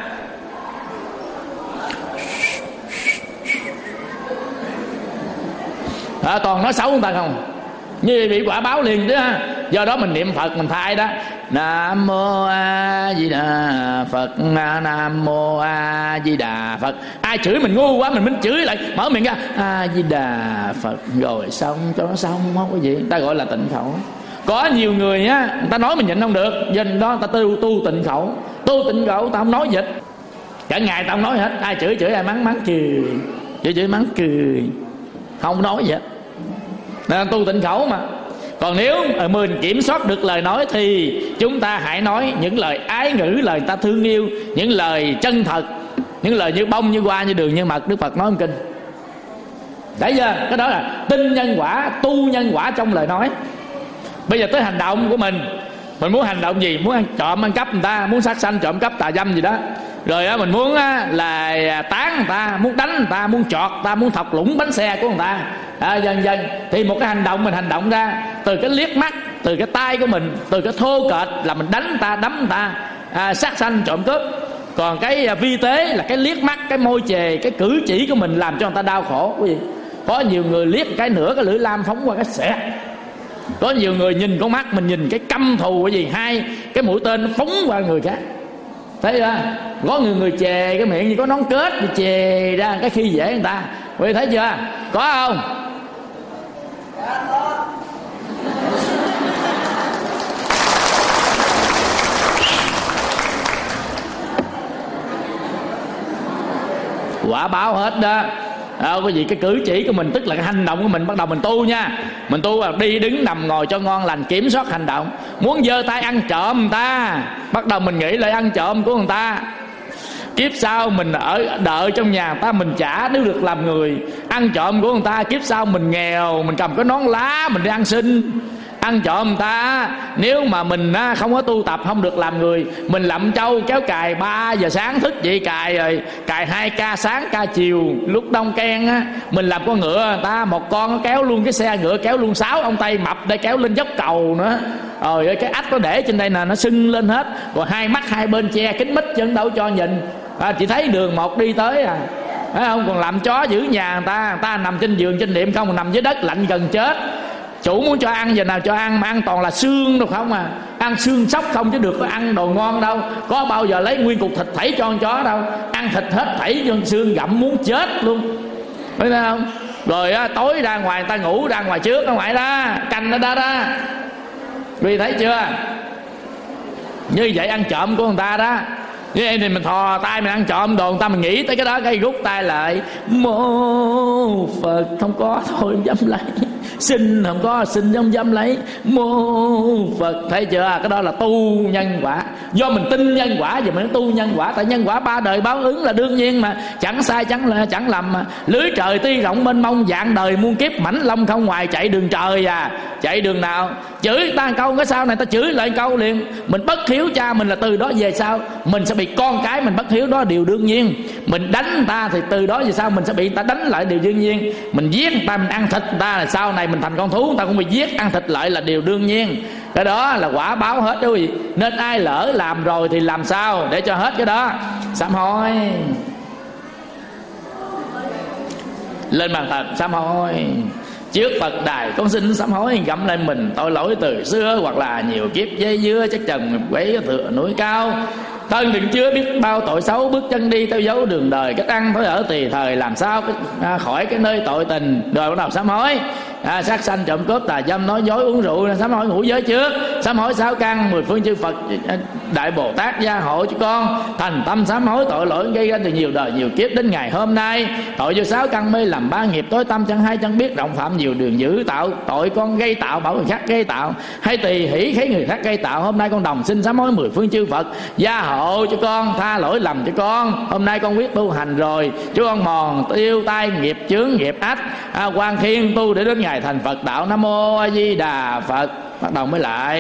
À, toàn nói xấu người ta không, như bị quả báo liền chứ ha. Do đó mình niệm Phật mình thay đó, Nam Mô A Di Đà Phật, Nam Mô A Di Đà Phật. Ai chửi mình ngu quá mình mới chửi lại, mở miệng ra A Di Đà Phật rồi xong cho nó xong, không có gì. Ta gọi là tịnh khẩu. Có nhiều người á, người ta nói mình nhịn không được, do đó ta tu tu tịnh khẩu. Tu tịnh khẩu ta không nói dịch, cả ngày ta không nói hết. Ai chửi chửi, ai mắng mắng cười, chửi chửi mắng cười, không nói gì hết. Nên tu tịnh khẩu mà. Còn nếu mình kiểm soát được lời nói thì chúng ta hãy nói những lời ái ngữ, lời ta thương yêu, những lời chân thật, những lời như bông, như hoa, như đường, như mật. Đức Phật nói trong kinh. Thấy chưa? Cái đó là tin nhân quả, tu nhân quả trong lời nói. Bây giờ tới hành động của mình, mình muốn hành động gì? Muốn ăn trộm, ăn cắp người ta, muốn sát sanh, trộm cắp, tà dâm gì đó. Rồi á, mình muốn á, là tán người ta, muốn đánh người ta, muốn chọt người ta, muốn thọc lũng bánh xe của người ta, à, dần dần. Thì một cái hành động mình hành động ra từ cái liếc mắt, từ cái tay của mình, từ cái thô kệch là mình đánh người ta, đấm người ta, à, sát sanh, trộm cướp. Còn cái à, vi tế là cái liếc mắt, cái môi chề, cái cử chỉ của mình làm cho người ta đau khổ. Cái gì? Có nhiều người liếc cái nửa cái lưỡi lam phóng qua cái xẹt. Có nhiều người nhìn con mắt mình nhìn cái căm thù cái gì, hai cái mũi tên nó phóng qua người khác. Thấy chưa? Có người người chề cái miệng như có nón kết thì chề ra cái khi dễ người ta. Quý thấy chưa? Có không? Quả báo hết đó. À, cái gì cái cử chỉ của mình, tức là cái hành động của mình, bắt đầu mình tu nha. Mình tu là đi đứng nằm ngồi cho ngon lành, kiểm soát hành động. Muốn giơ tay ăn trộm người ta, bắt đầu mình nghĩ lại ăn trộm của người ta. Kiếp sau mình ở đợi trong nhà người ta mình trả nếu được làm người. Ăn trộm của người ta, kiếp sau mình nghèo, mình cầm cái nón lá mình đi ăn xin. Ăn trộm người ta, nếu mà mình không có tu tập, không được làm người, mình lậm trâu kéo cài ba giờ sáng thức dậy cài rồi cài hai ca sáng ca chiều. Lúc đông ken á, mình làm con ngựa người ta, một con nó kéo luôn cái xe ngựa, kéo luôn sáu ông Tây mập để kéo lên dốc cầu nữa. Rồi cái ách nó để trên đây nè, nó sưng lên hết. Rồi hai mắt hai bên che kính mít chân đâu cho nhìn, à, chỉ thấy đường một đi tới à. phải không? Còn làm chó giữ nhà người ta, người ta nằm trên giường trên đệm không, nằm dưới đất lạnh gần chết. Chủ muốn cho ăn giờ nào cho ăn, mà ăn toàn là xương đâu không à, ăn xương sóc không chứ được có ăn đồ ngon đâu. Có bao giờ lấy nguyên cục thịt thảy cho con chó đâu, ăn thịt hết thảy cho xương gặm muốn chết luôn, thấy không? Rồi á, tối ra ngoài người ta ngủ ra ngoài trước, ra ngoài đó canh nó đó đó, vì thấy chưa? Như vậy ăn trộm của người ta đó. Như vậy thì mình thò tay mình ăn trộm đồ người ta, mình nghĩ tới cái đó cái rút tay lại, mô Phật không có thôi không dám lấy, xin không có xin không dám lấy, mô Phật. Thấy chưa? Cái đó là tu nhân quả. Do mình tin nhân quả giờ mình tu nhân quả. Tại nhân quả ba đời báo ứng là đương nhiên mà, chẳng sai chẳng chẳng lầm mà. Lưới trời tuy rộng mênh mông, dạng đời muôn kiếp, mảnh long không ngoài, chạy đường trời à. Chạy đường nào? Chửi ta câu cái sau này ta chửi lại câu liền. Mình bất hiếu cha mình là từ đó về sau mình sẽ bị con cái mình bất hiếu, đó điều đương nhiên. Mình đánh người ta thì từ đó về sau mình sẽ bị người ta đánh lại, điều đương nhiên. Mình giết người ta, mình ăn thịt người ta là sau này mình thành con thú, người ta cũng bị giết ăn thịt lại là điều đương nhiên. Cái đó là quả báo hết đó quý vị. Nên ai lỡ làm rồi thì làm sao để cho hết cái đó? Sám hối, lên bàn thờ sám hối. Trước Phật đài con xin sám hối gặm lên mình tội lỗi từ xưa, hoặc là nhiều kiếp dây dưa chắc chừng quấy thừa núi cao. Thân đừng chưa biết bao tội xấu, bước chân đi theo dấu đường đời, cách ăn thói ở tùy thời, làm sao à, khỏi cái nơi tội tình. Rồi bắt đầu sám hối à, sát sanh trộm cướp tà dâm nói dối uống rượu, sám hối ngũ giới trước. Sám hối sáu căn, mười phương chư Phật đại Bồ Tát gia hộ cho con thành tâm sám hối tội lỗi gây ra từ nhiều đời nhiều kiếp đến ngày hôm nay. Tội do sáu căn mê làm ba nghiệp tối tâm, chẳng hay chẳng biết rộng phạm nhiều đường dữ tạo. Tội con gây tạo bảo người khác gây tạo, hay tùy hỷ thấy người khác gây tạo. Hôm nay con đồng xin sám hối mười phương chư Phật gia hộ cho con, tha lỗi lầm cho con. Hôm nay con biết tu hành rồi, chú con mòn tiêu tai nghiệp chướng nghiệp ách à, quan khiên tu để đến ngày thành Phật đạo. Nam mô A Di Đà Phật. Bắt đầu mới lại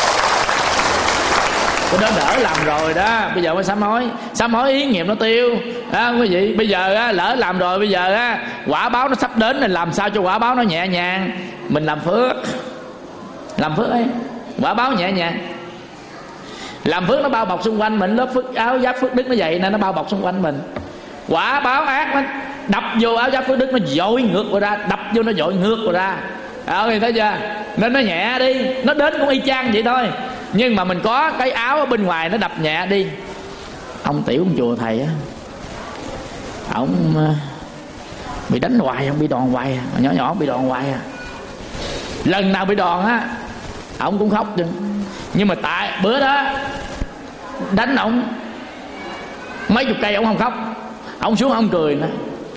cái đó đỡ làm rồi đó, bây giờ mới sám hối. Sám hối ý nghiệp nó tiêu đó quý vị. Bây giờ á, lỡ làm rồi, bây giờ á, quả báo nó sắp đến, nên làm sao cho quả báo nó nhẹ nhàng? Mình làm phước, làm phước ấy, quả báo nhẹ nhàng. Làm phước nó bao bọc xung quanh mình, lớp phước áo giáp phước đức nó vậy nên nó bao bọc xung quanh mình. Quả báo ác nó đập vô áo giáp phước đức nó dội ngược qua ra, đập vô nó dội ngược qua ra. À, thấy chưa? Nên nó nhẹ đi, nó đến cũng y chang vậy thôi. Nhưng mà mình có cái áo ở bên ngoài nó đập nhẹ đi. Ông tiểu ông chùa thầy á, ông bị đánh hoài, ông bị đòn hoài à. Nhỏ nhỏ bị đòn hoài à. Lần nào bị đòn á ông cũng khóc chứ. Nhưng mà tại bữa đó đánh ông mấy chục cây ông không khóc, ông xuống ông cười nữa.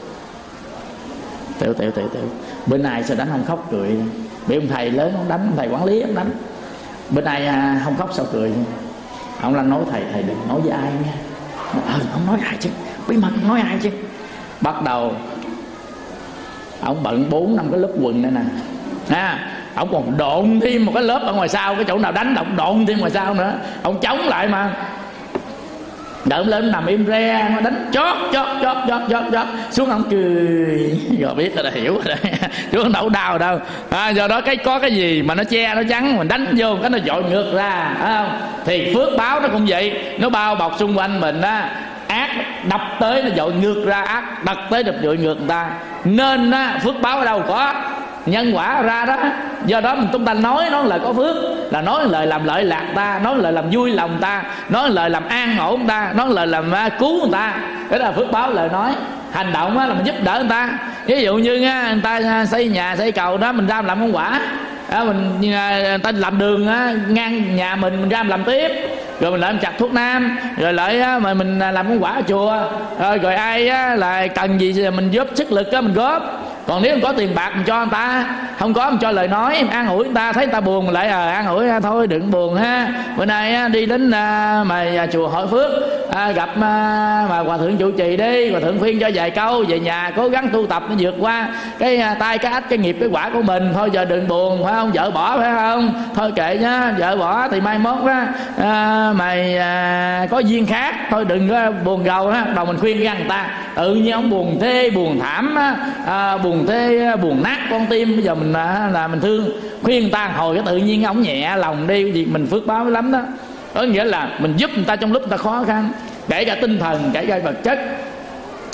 Tiểu tiểu tiểu tiểu bên này sao đánh không khóc cười? Bị ông thầy lớn ông đánh, ông thầy quản lý ông đánh. Bên này à, không khóc sao cười? Ông là nói thầy thầy đừng nói với ai nha. Ờ ông nói ai chứ, bí mật nói ai chứ. Bắt đầu ông bận bốn năm cái lớp quần đây nè ha. Ông còn độn thêm một cái lớp ở ngoài sau, cái chỗ nào đánh ông độn thêm ngoài sau nữa. Ông chống lại mà. Đợm lên nằm im re, nó đánh chót chót chót chót chót chót xuống ông cười. Rồi biết rồi, đã hiểu rồi đấy. Chứ không đâu đau đâu à, do đó cái có cái gì mà nó che nó chắn, mình đánh vô cái nó dội ngược ra, phải không? Thì phước báo nó cũng vậy, nó bao bọc xung quanh mình á. Ác đập tới nó dội ngược ra, ác đập tới đập dội ngược người ta. Nên á, phước báo ở đâu có, nhân quả ra đó. Do đó mình chúng ta nói nói lời có phước là nói lời làm lợi lạc ta, nói lời làm vui lòng ta, nói lời làm an ổn ta, nói lời làm cứu người ta. Đó là phước báo lời nói. Hành động là mình giúp đỡ người ta. Ví dụ như người ta xây nhà xây cầu đó, mình ra làm công quả đó, mình người ta làm đường ngang nhà mình, mình ra làm tiếp. Rồi mình lại chặt thuốc nam, rồi lại mà mình làm công quả ở chùa. Rồi, rồi ai là cần gì mình giúp sức lực đó, mình góp. Còn nếu không có tiền bạc mình cho người ta, không có mình cho lời nói, mình an ủi người ta, thấy người ta buồn mình lại à, an ủi thôi đừng buồn ha. Bữa nay đi đến à, mà chùa Hội Phước à, gặp à, mà hòa thượng trụ trì đi, hòa thượng khuyên cho vài câu, về nhà cố gắng tu tập để vượt qua cái à, tai cái ách cái nghiệp cái quả của mình. Thôi giờ đừng buồn, phải không? Vợ bỏ phải không? Thôi kệ nhá, vợ bỏ thì mai mốt á à, mày à, có duyên khác, thôi đừng có buồn rầu á. Đầu mình khuyên ra người ta, tự nhiên ông buồn thê buồn thảm á, à, buồn thế buồn nát con tim. Bây giờ mình là mình thương khuyên người ta hồi cái tự nhiên ông nhẹ lòng đi, vì mình phước báo lắm đó. Có nghĩa là mình giúp người ta trong lúc người ta khó khăn, kể cả tinh thần kể cả vật chất.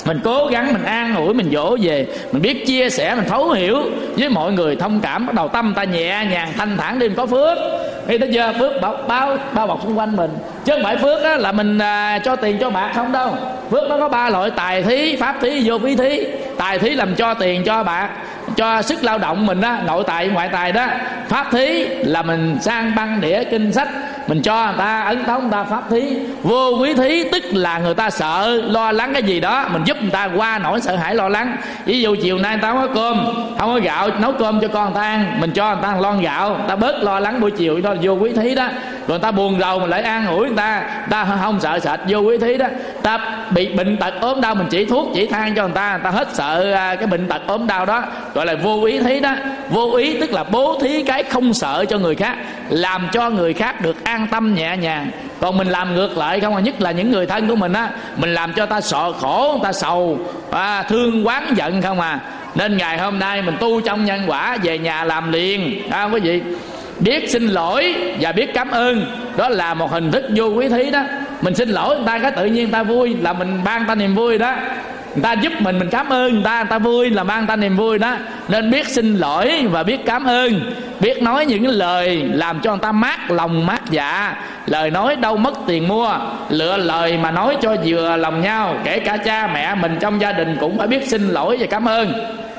Mình cố gắng mình an ủi, mình dỗ về, mình biết chia sẻ, mình thấu hiểu với mọi người, thông cảm, bắt đầu tâm ta nhẹ nhàng thanh thản đi, mình có phước. Khi tới giờ phước bao bao bao bọc xung quanh mình, chứ không phải phước đó là mình à, cho tiền cho bạc không đâu. Phước nó có ba loại: tài thí, pháp thí, vô phí thí. Tài thí làm cho tiền cho bạc, cho sức lao động mình đó, nội tài ngoại tài đó. Pháp thí là mình sang băng đĩa kinh sách, mình cho người ta ấn tống, người ta pháp thí. Vô quý thí tức là người ta sợ lo lắng cái gì đó, mình giúp người ta qua nỗi sợ hãi lo lắng. Ví dụ chiều nay người ta không có cơm, không có gạo, nấu cơm cho con người ta ăn, mình cho người ta một lon gạo, người ta bớt lo lắng buổi chiều, đó là vô quý thí đó. Rồi người ta buồn rầu mình lại an ủi người ta, người ta không sợ sệt, vô quý thí đó. Ta bị bệnh tật ốm đau mình chỉ thuốc chỉ than cho người ta, người ta hết sợ cái bệnh tật ốm đau đó, gọi là vô ý thí đó. Vô ý tức là bố thí cái không sợ cho người khác, làm cho người khác được an tâm nhẹ nhàng. Còn mình làm ngược lại không, nhất là những người thân của mình á, mình làm cho ta sợ khổ, ta sầu, à, thương oán giận không à. Nên ngày hôm nay mình tu trong nhân quả, về nhà làm liền, à, quý vị. Biết xin lỗi và biết cảm ơn, đó là một hình thức vô quý thí đó. Mình xin lỗi người ta cái tự nhiên người ta vui, là mình ban người ta niềm vui đó. Người ta giúp mình, mình cảm ơn người ta, người ta vui là mang ta niềm vui đó. Nên biết xin lỗi và biết cảm ơn, biết nói những cái lời làm cho người ta mát lòng mát dạ. Lời nói đâu mất tiền mua, lựa lời mà nói cho vừa lòng nhau. Kể cả cha mẹ mình trong gia đình cũng phải biết xin lỗi và cảm ơn.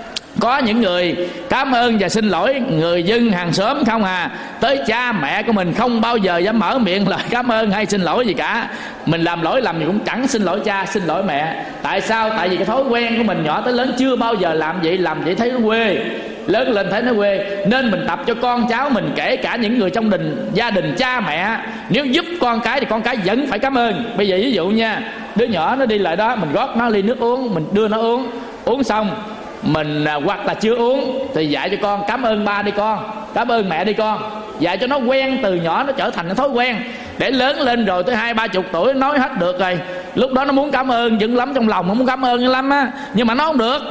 Có những người cảm ơn và xin lỗi người dân hàng xóm không à, tới cha mẹ của mình không bao giờ dám mở miệng lời cảm ơn hay xin lỗi gì cả. Mình làm lỗi làm gì cũng chẳng xin lỗi cha, xin lỗi mẹ. Tại sao? Tại vì cái thói quen của mình nhỏ tới lớn chưa bao giờ làm vậy, làm vậy thấy nó quê, lớn lên thấy nó quê. Nên mình tập cho con cháu mình, kể cả những người trong đình gia đình cha mẹ, nếu giúp con cái thì con cái vẫn phải cảm ơn. Bây giờ ví dụ nha, đứa nhỏ nó đi lại đó, mình rót nó ly nước uống, mình đưa nó uống, uống xong mình hoặc là chưa uống thì dạy cho con cảm ơn ba đi con, cảm ơn mẹ đi con. Dạy cho nó quen từ nhỏ, nó trở thành cái thói quen. Để lớn lên rồi tới hai ba chục tuổi nói hết được rồi, lúc đó nó muốn cảm ơn dữ lắm, trong lòng nó muốn cảm ơn dữ lắm á, nhưng mà nó không được,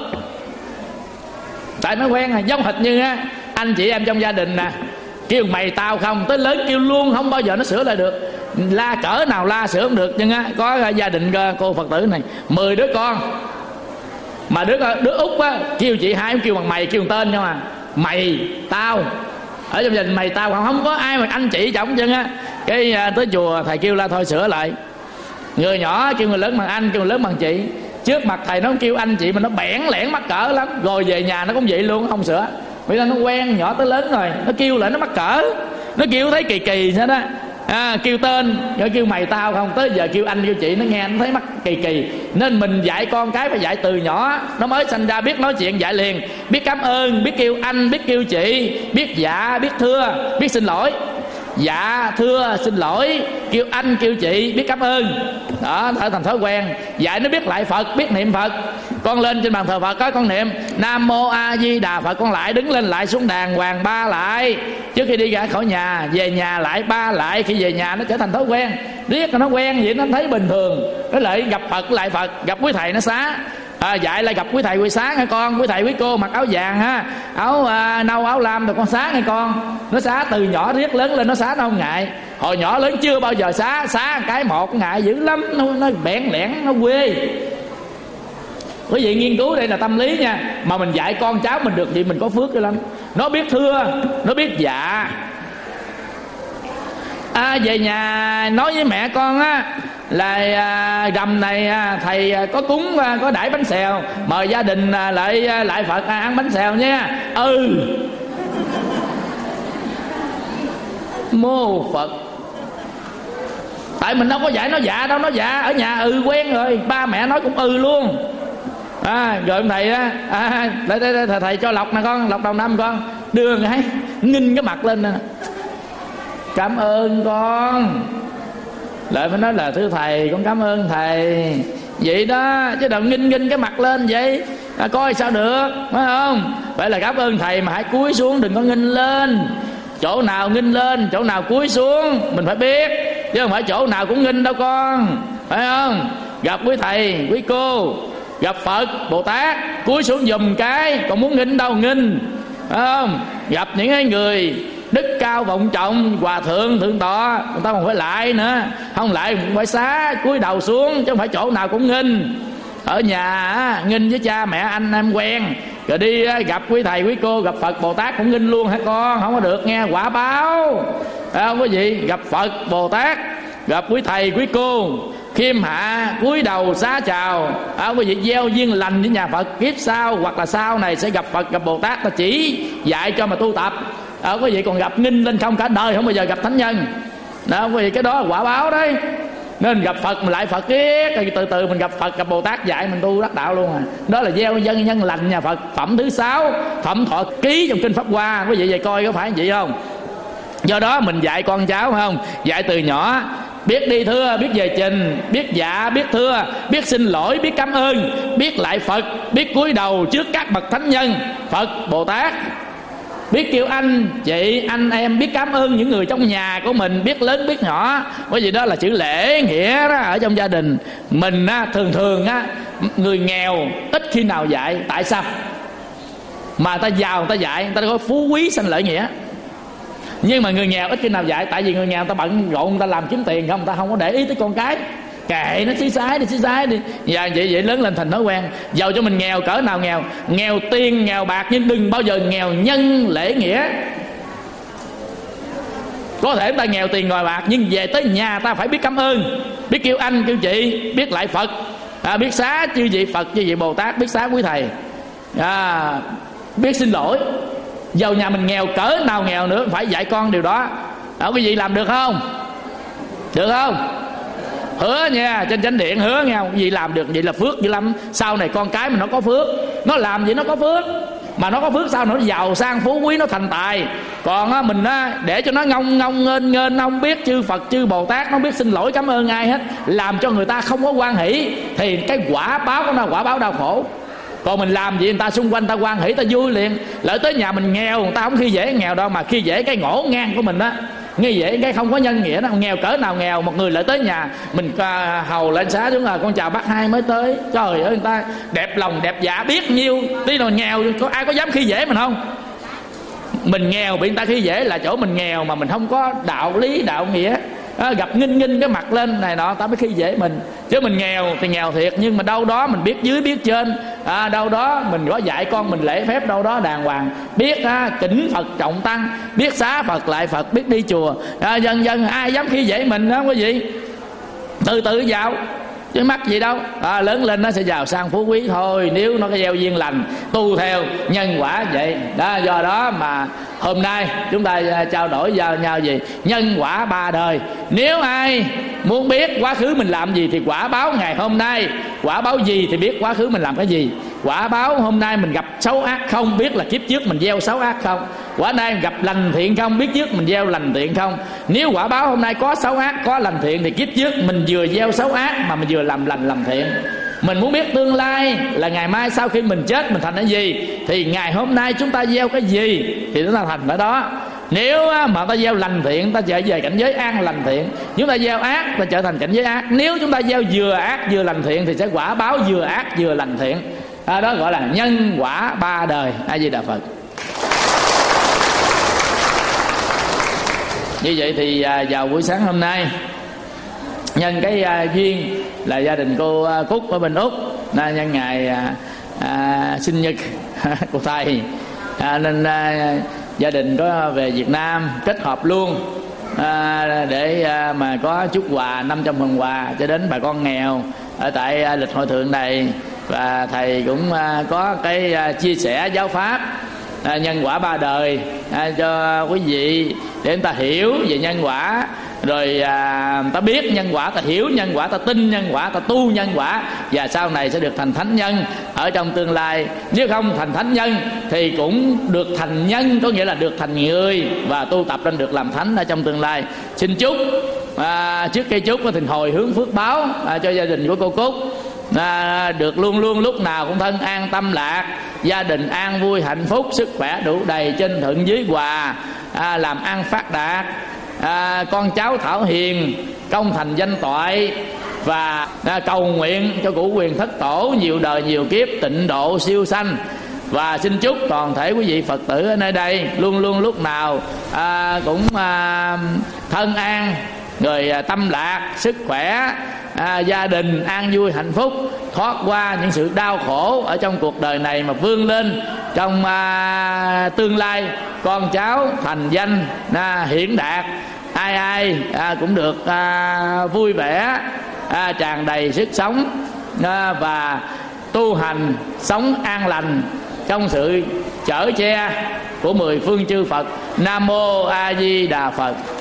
tại nó quen rồi. Giống hệt như á, anh chị em trong gia đình nè, kêu mày tao không, tới lớn kêu luôn, không bao giờ nó sửa lại được. La cỡ nào la sửa không được. Nhưng á, có gia đình cô Phật tử này mười đứa con, mà đứa đứa út á kêu chị hai kêu bằng mày, kêu bằng tên nhau à, mày tao. Ở trong gia đình mày tao không, không có ai mà anh chị chồng chân á. Cái tới chùa thầy kêu la thôi sửa lại, người nhỏ kêu người lớn bằng anh, kêu người lớn bằng chị. Trước mặt thầy nó không kêu anh chị mà nó bẽn lẽn mắc cỡ lắm, rồi về nhà nó cũng vậy luôn, không sửa. Vì là nó quen nhỏ tới lớn rồi, nó kêu lại nó mắc cỡ, nó kêu thấy kỳ kỳ thế đó. À, kêu tên rồi kêu mày tao không, tới giờ kêu anh kêu chị nó nghe nó thấy mắc kỳ kỳ. Nên mình dạy con cái phải dạy từ nhỏ, nó mới sanh ra biết nói chuyện dạy liền, biết cảm ơn, biết kêu anh, biết kêu chị, biết dạ, biết thưa, biết xin lỗi. Dạ thưa xin lỗi, kêu anh kêu chị, biết cảm ơn đó, trở thành thói quen. Dạy nó biết lại Phật, biết niệm Phật. Con lên trên bàn thờ Phật có con niệm Nam Mô A Di Đà Phật, con lại đứng lên lại xuống đàng hoàng ba lại. Trước khi đi ra khỏi nhà, về nhà lại ba lại. Khi về nhà nó trở thành thói quen, riết nó quen vậy nó thấy bình thường. Nó lại gặp Phật lại Phật, gặp quý thầy nó xá. À, dạy lại gặp quý thầy quý xá nghe con, quý thầy quý cô mặc áo vàng ha, áo à, nâu áo lam rồi con xá nghe con. Nó xá từ nhỏ riết lớn lên nó xá nó không ngại. Hồi nhỏ lớn chưa bao giờ xá, xá cái một ngại dữ lắm, nó, nó bẽn lẽn, nó quê. Quý vị nghiên cứu đây là tâm lý nha. Mà mình dạy con cháu mình được vậy mình có phước lắm. Nó biết thưa, nó biết dạ. À, về nhà nói với mẹ con á là à, rằm này à, thầy à, có cúng à, có đãi bánh xèo, mời gia đình à, lại à, lại Phật à, ăn bánh xèo nha. Ừ, mô Phật. Tại mình đâu có dạy nó dạ đâu, nó dạ ở nhà ừ quen rồi, ba mẹ nói cũng ừ luôn. À, rồi ông thầy á à, đây, đây, đây, thầy, thầy cho lọc nè con, lọc đầu năm con, đưa cái nghinh cái mặt lên nè, cảm ơn con. Lại phải nói là thưa thầy, con cảm ơn thầy vậy đó, chứ đừng nghinh nghinh cái mặt lên vậy à, coi sao được, phải không? Phải là cảm ơn thầy mà hãy cúi xuống, đừng có nghinh lên. Chỗ nào nghinh lên, chỗ nào cúi xuống mình phải biết, chứ không phải chỗ nào cũng nghinh đâu con, phải không? Gặp quý thầy quý cô, gặp Phật Bồ Tát cúi xuống dùm cái, còn muốn nghinh đâu nghinh, phải không? Gặp những cái người đức cao vọng trọng, hòa thượng thượng tọa, người ta còn phải lại nữa, không lại cũng phải xá cúi đầu xuống, chứ không phải chỗ nào cũng nghinh. ở nhà nghinh với cha mẹ anh em quen, rồi đi gặp quý thầy quý cô, gặp Phật Bồ Tát cũng nghinh luôn hả con? Không có được nghe, quả báo. Phải không quý vị? Gặp Phật Bồ Tát, gặp quý thầy quý cô, khiêm hạ cúi đầu xá chào, à, quý vị gieo duyên lành với nhà Phật. Kiếp sau hoặc là sau này sẽ gặp Phật gặp Bồ Tát, ta chỉ dạy cho mà tu tập. À, quý vị còn gặp nghinh lên không, cả đời không bao giờ gặp thánh nhân. Đó, quý vị, cái đó là quả báo đấy. Nên gặp Phật mình lại Phật kiết, từ từ mình gặp Phật gặp Bồ Tát dạy mình tu đắc đạo luôn à. Đó là gieo dân nhân lành nhà Phật. Phẩm thứ sáu, phẩm thọ ký trong kinh Pháp Hoa. Quý vị về coi có phải vậy không? Do đó mình dạy con cháu không, dạy từ nhỏ biết đi thưa, biết về trình, biết dạ, biết thưa, biết xin lỗi, biết cảm ơn, biết lại Phật, biết cúi đầu trước các bậc thánh nhân Phật Bồ Tát, biết kêu anh chị anh em, biết cảm ơn những người trong nhà của mình, biết lớn biết nhỏ. Bởi vì đó là chữ lễ nghĩa đó. Ở trong gia đình mình á, thường thường á, người nghèo ít khi nào dạy. Tại sao? Mà ta giàu người ta dạy, người ta có phú quý sanh lợi nghĩa. Nhưng mà người nghèo ít khi nào dạy. Tại vì người nghèo người ta bận rộn, người ta làm kiếm tiền không, người ta không có để ý tới con cái. Kệ nó xí xái đi xí xái đi. Và vậy vậy lớn lên thành thói quen. Dầu cho mình nghèo cỡ nào nghèo, nghèo tiền nghèo bạc, nhưng đừng bao giờ nghèo nhân lễ nghĩa. Có thể chúng ta nghèo tiền ngồi bạc, nhưng về tới nhà ta phải biết cảm ơn, biết kêu anh kêu chị, biết lại Phật, à, biết xá chư vị Phật chư vị Bồ Tát, biết xá quý thầy, à, biết xin lỗi. Dầu nhà mình nghèo cỡ nào nghèo nữa phải dạy con điều đó. À, quý vị làm được không? Được không? Hứa nha, trên chánh điện hứa nha. Quý vị làm được vậy là phước dữ lắm. Sau này con cái mình nó có phước, nó làm gì nó có phước. Mà nó có phước sao nó giàu sang phú quý, nó thành tài. Còn á, mình á, để cho nó ngông ngông nghênh nghênh, nó không biết chư Phật chư Bồ Tát, nó biết xin lỗi cảm ơn ai hết, làm cho người ta không có hoan hỷ, thì cái quả báo của nó quả báo đau khổ. Còn mình làm gì người ta xung quanh ta hoan hỷ, ta vui liền. Lỡ tới nhà mình nghèo, người ta không khi dễ nghèo đâu, mà khi dễ cái ngổ ngang của mình đó, nghe vậy cái không có nhân nghĩa đó. Nghèo cỡ nào nghèo, một người lại tới nhà mình hầu lên xá xuống là con chào bác hai mới tới, trời ơi người ta đẹp lòng đẹp dạ biết nhiêu. Tí nào nghèo có ai có dám khi dễ mình không? Mình nghèo bị người ta khi dễ là chỗ mình nghèo mà mình không có đạo lý đạo nghĩa. À, gặp nghinh nghinh cái mặt lên này nọ ta mới khi dễ mình. Chứ mình nghèo thì nghèo thiệt, nhưng mà đâu đó mình biết dưới biết trên, à, đâu đó mình có dạy con mình lễ phép đâu đó đàng hoàng, biết à, kính Phật trọng tăng, biết xá Phật lại Phật, biết đi chùa, à, dần dần ai dám khi dễ mình đó quý vị. Từ từ vào chứ mắc gì đâu, à, lớn lên nó sẽ giàu sang phú quý thôi, nếu nó có gieo duyên lành tu theo nhân quả vậy đó. Do đó mà hôm nay chúng ta trao đổi giao nhau gì nhân quả ba đời. Nếu ai muốn biết quá khứ mình làm gì thì quả báo ngày hôm nay, quả báo gì thì biết quá khứ mình làm cái gì. Quả báo hôm nay mình gặp xấu ác không, biết là kiếp trước mình gieo xấu ác không. Quả nay gặp lành thiện không, biết trước mình gieo lành thiện không. Nếu quả báo hôm nay có xấu ác có lành thiện thì kiếp trước mình vừa gieo xấu ác mà mình vừa làm lành làm thiện. Mình muốn biết tương lai là ngày mai sau khi mình chết mình thành cái gì, thì ngày hôm nay chúng ta gieo cái gì thì chúng ta thành cái đó. Nếu mà ta gieo lành thiện ta trở về cảnh giới an lành thiện, chúng ta gieo ác ta trở thành cảnh giới ác. Nếu chúng ta gieo vừa ác vừa lành thiện thì sẽ quả báo vừa ác vừa lành thiện. À, đó gọi là nhân quả ba đời. A Di Đà Phật. Như vậy thì à, vào buổi sáng hôm nay nhân cái à, duyên là gia đình cô à, Cúc ở bên Úc, à, nhân ngày à, à, sinh nhật của thầy, à, nên à, gia đình có về Việt Nam kết hợp luôn, à, để à, mà có chút quà năm trăm phần quà cho đến bà con nghèo ở tại à, lịch hội thượng này. Và thầy cũng à, có cái à, chia sẻ giáo pháp à, nhân quả ba đời à, cho quý vị để người ta hiểu về nhân quả, rồi à, ta biết nhân quả, ta hiểu nhân quả, ta tin nhân quả, ta tu nhân quả, và sau này sẽ được thành thánh nhân ở trong tương lai. Nếu không thành thánh nhân thì cũng được thành nhân, có nghĩa là được thành người và tu tập nên được làm thánh ở trong tương lai. Xin chúc à, trước cây chúc thì hồi hướng phước báo à, cho gia đình của cô Cúc à, được luôn luôn lúc nào cũng thân an tâm lạc, gia đình an vui hạnh phúc, sức khỏe đủ đầy, trên thượng dưới hòa, à, làm ăn phát đạt, à, con cháu thảo hiền, công thành danh toại, và à, cầu nguyện cho cụ quyền thất tổ nhiều đời nhiều kiếp tịnh độ siêu sanh. Và xin chúc toàn thể quý vị Phật tử ở nơi đây luôn luôn lúc nào à, cũng à, thân an, rồi à, tâm lạc, sức khỏe à, gia đình an vui hạnh phúc, thoát qua những sự đau khổ ở trong cuộc đời này, mà vươn lên trong à, tương lai con cháu thành danh à, hiển đạt, ai ai à, cũng được à, vui vẻ, à, tràn đầy sức sống à, và tu hành sống an lành trong sự chở che của mười phương chư Phật. Nam mô A Di Đà Phật.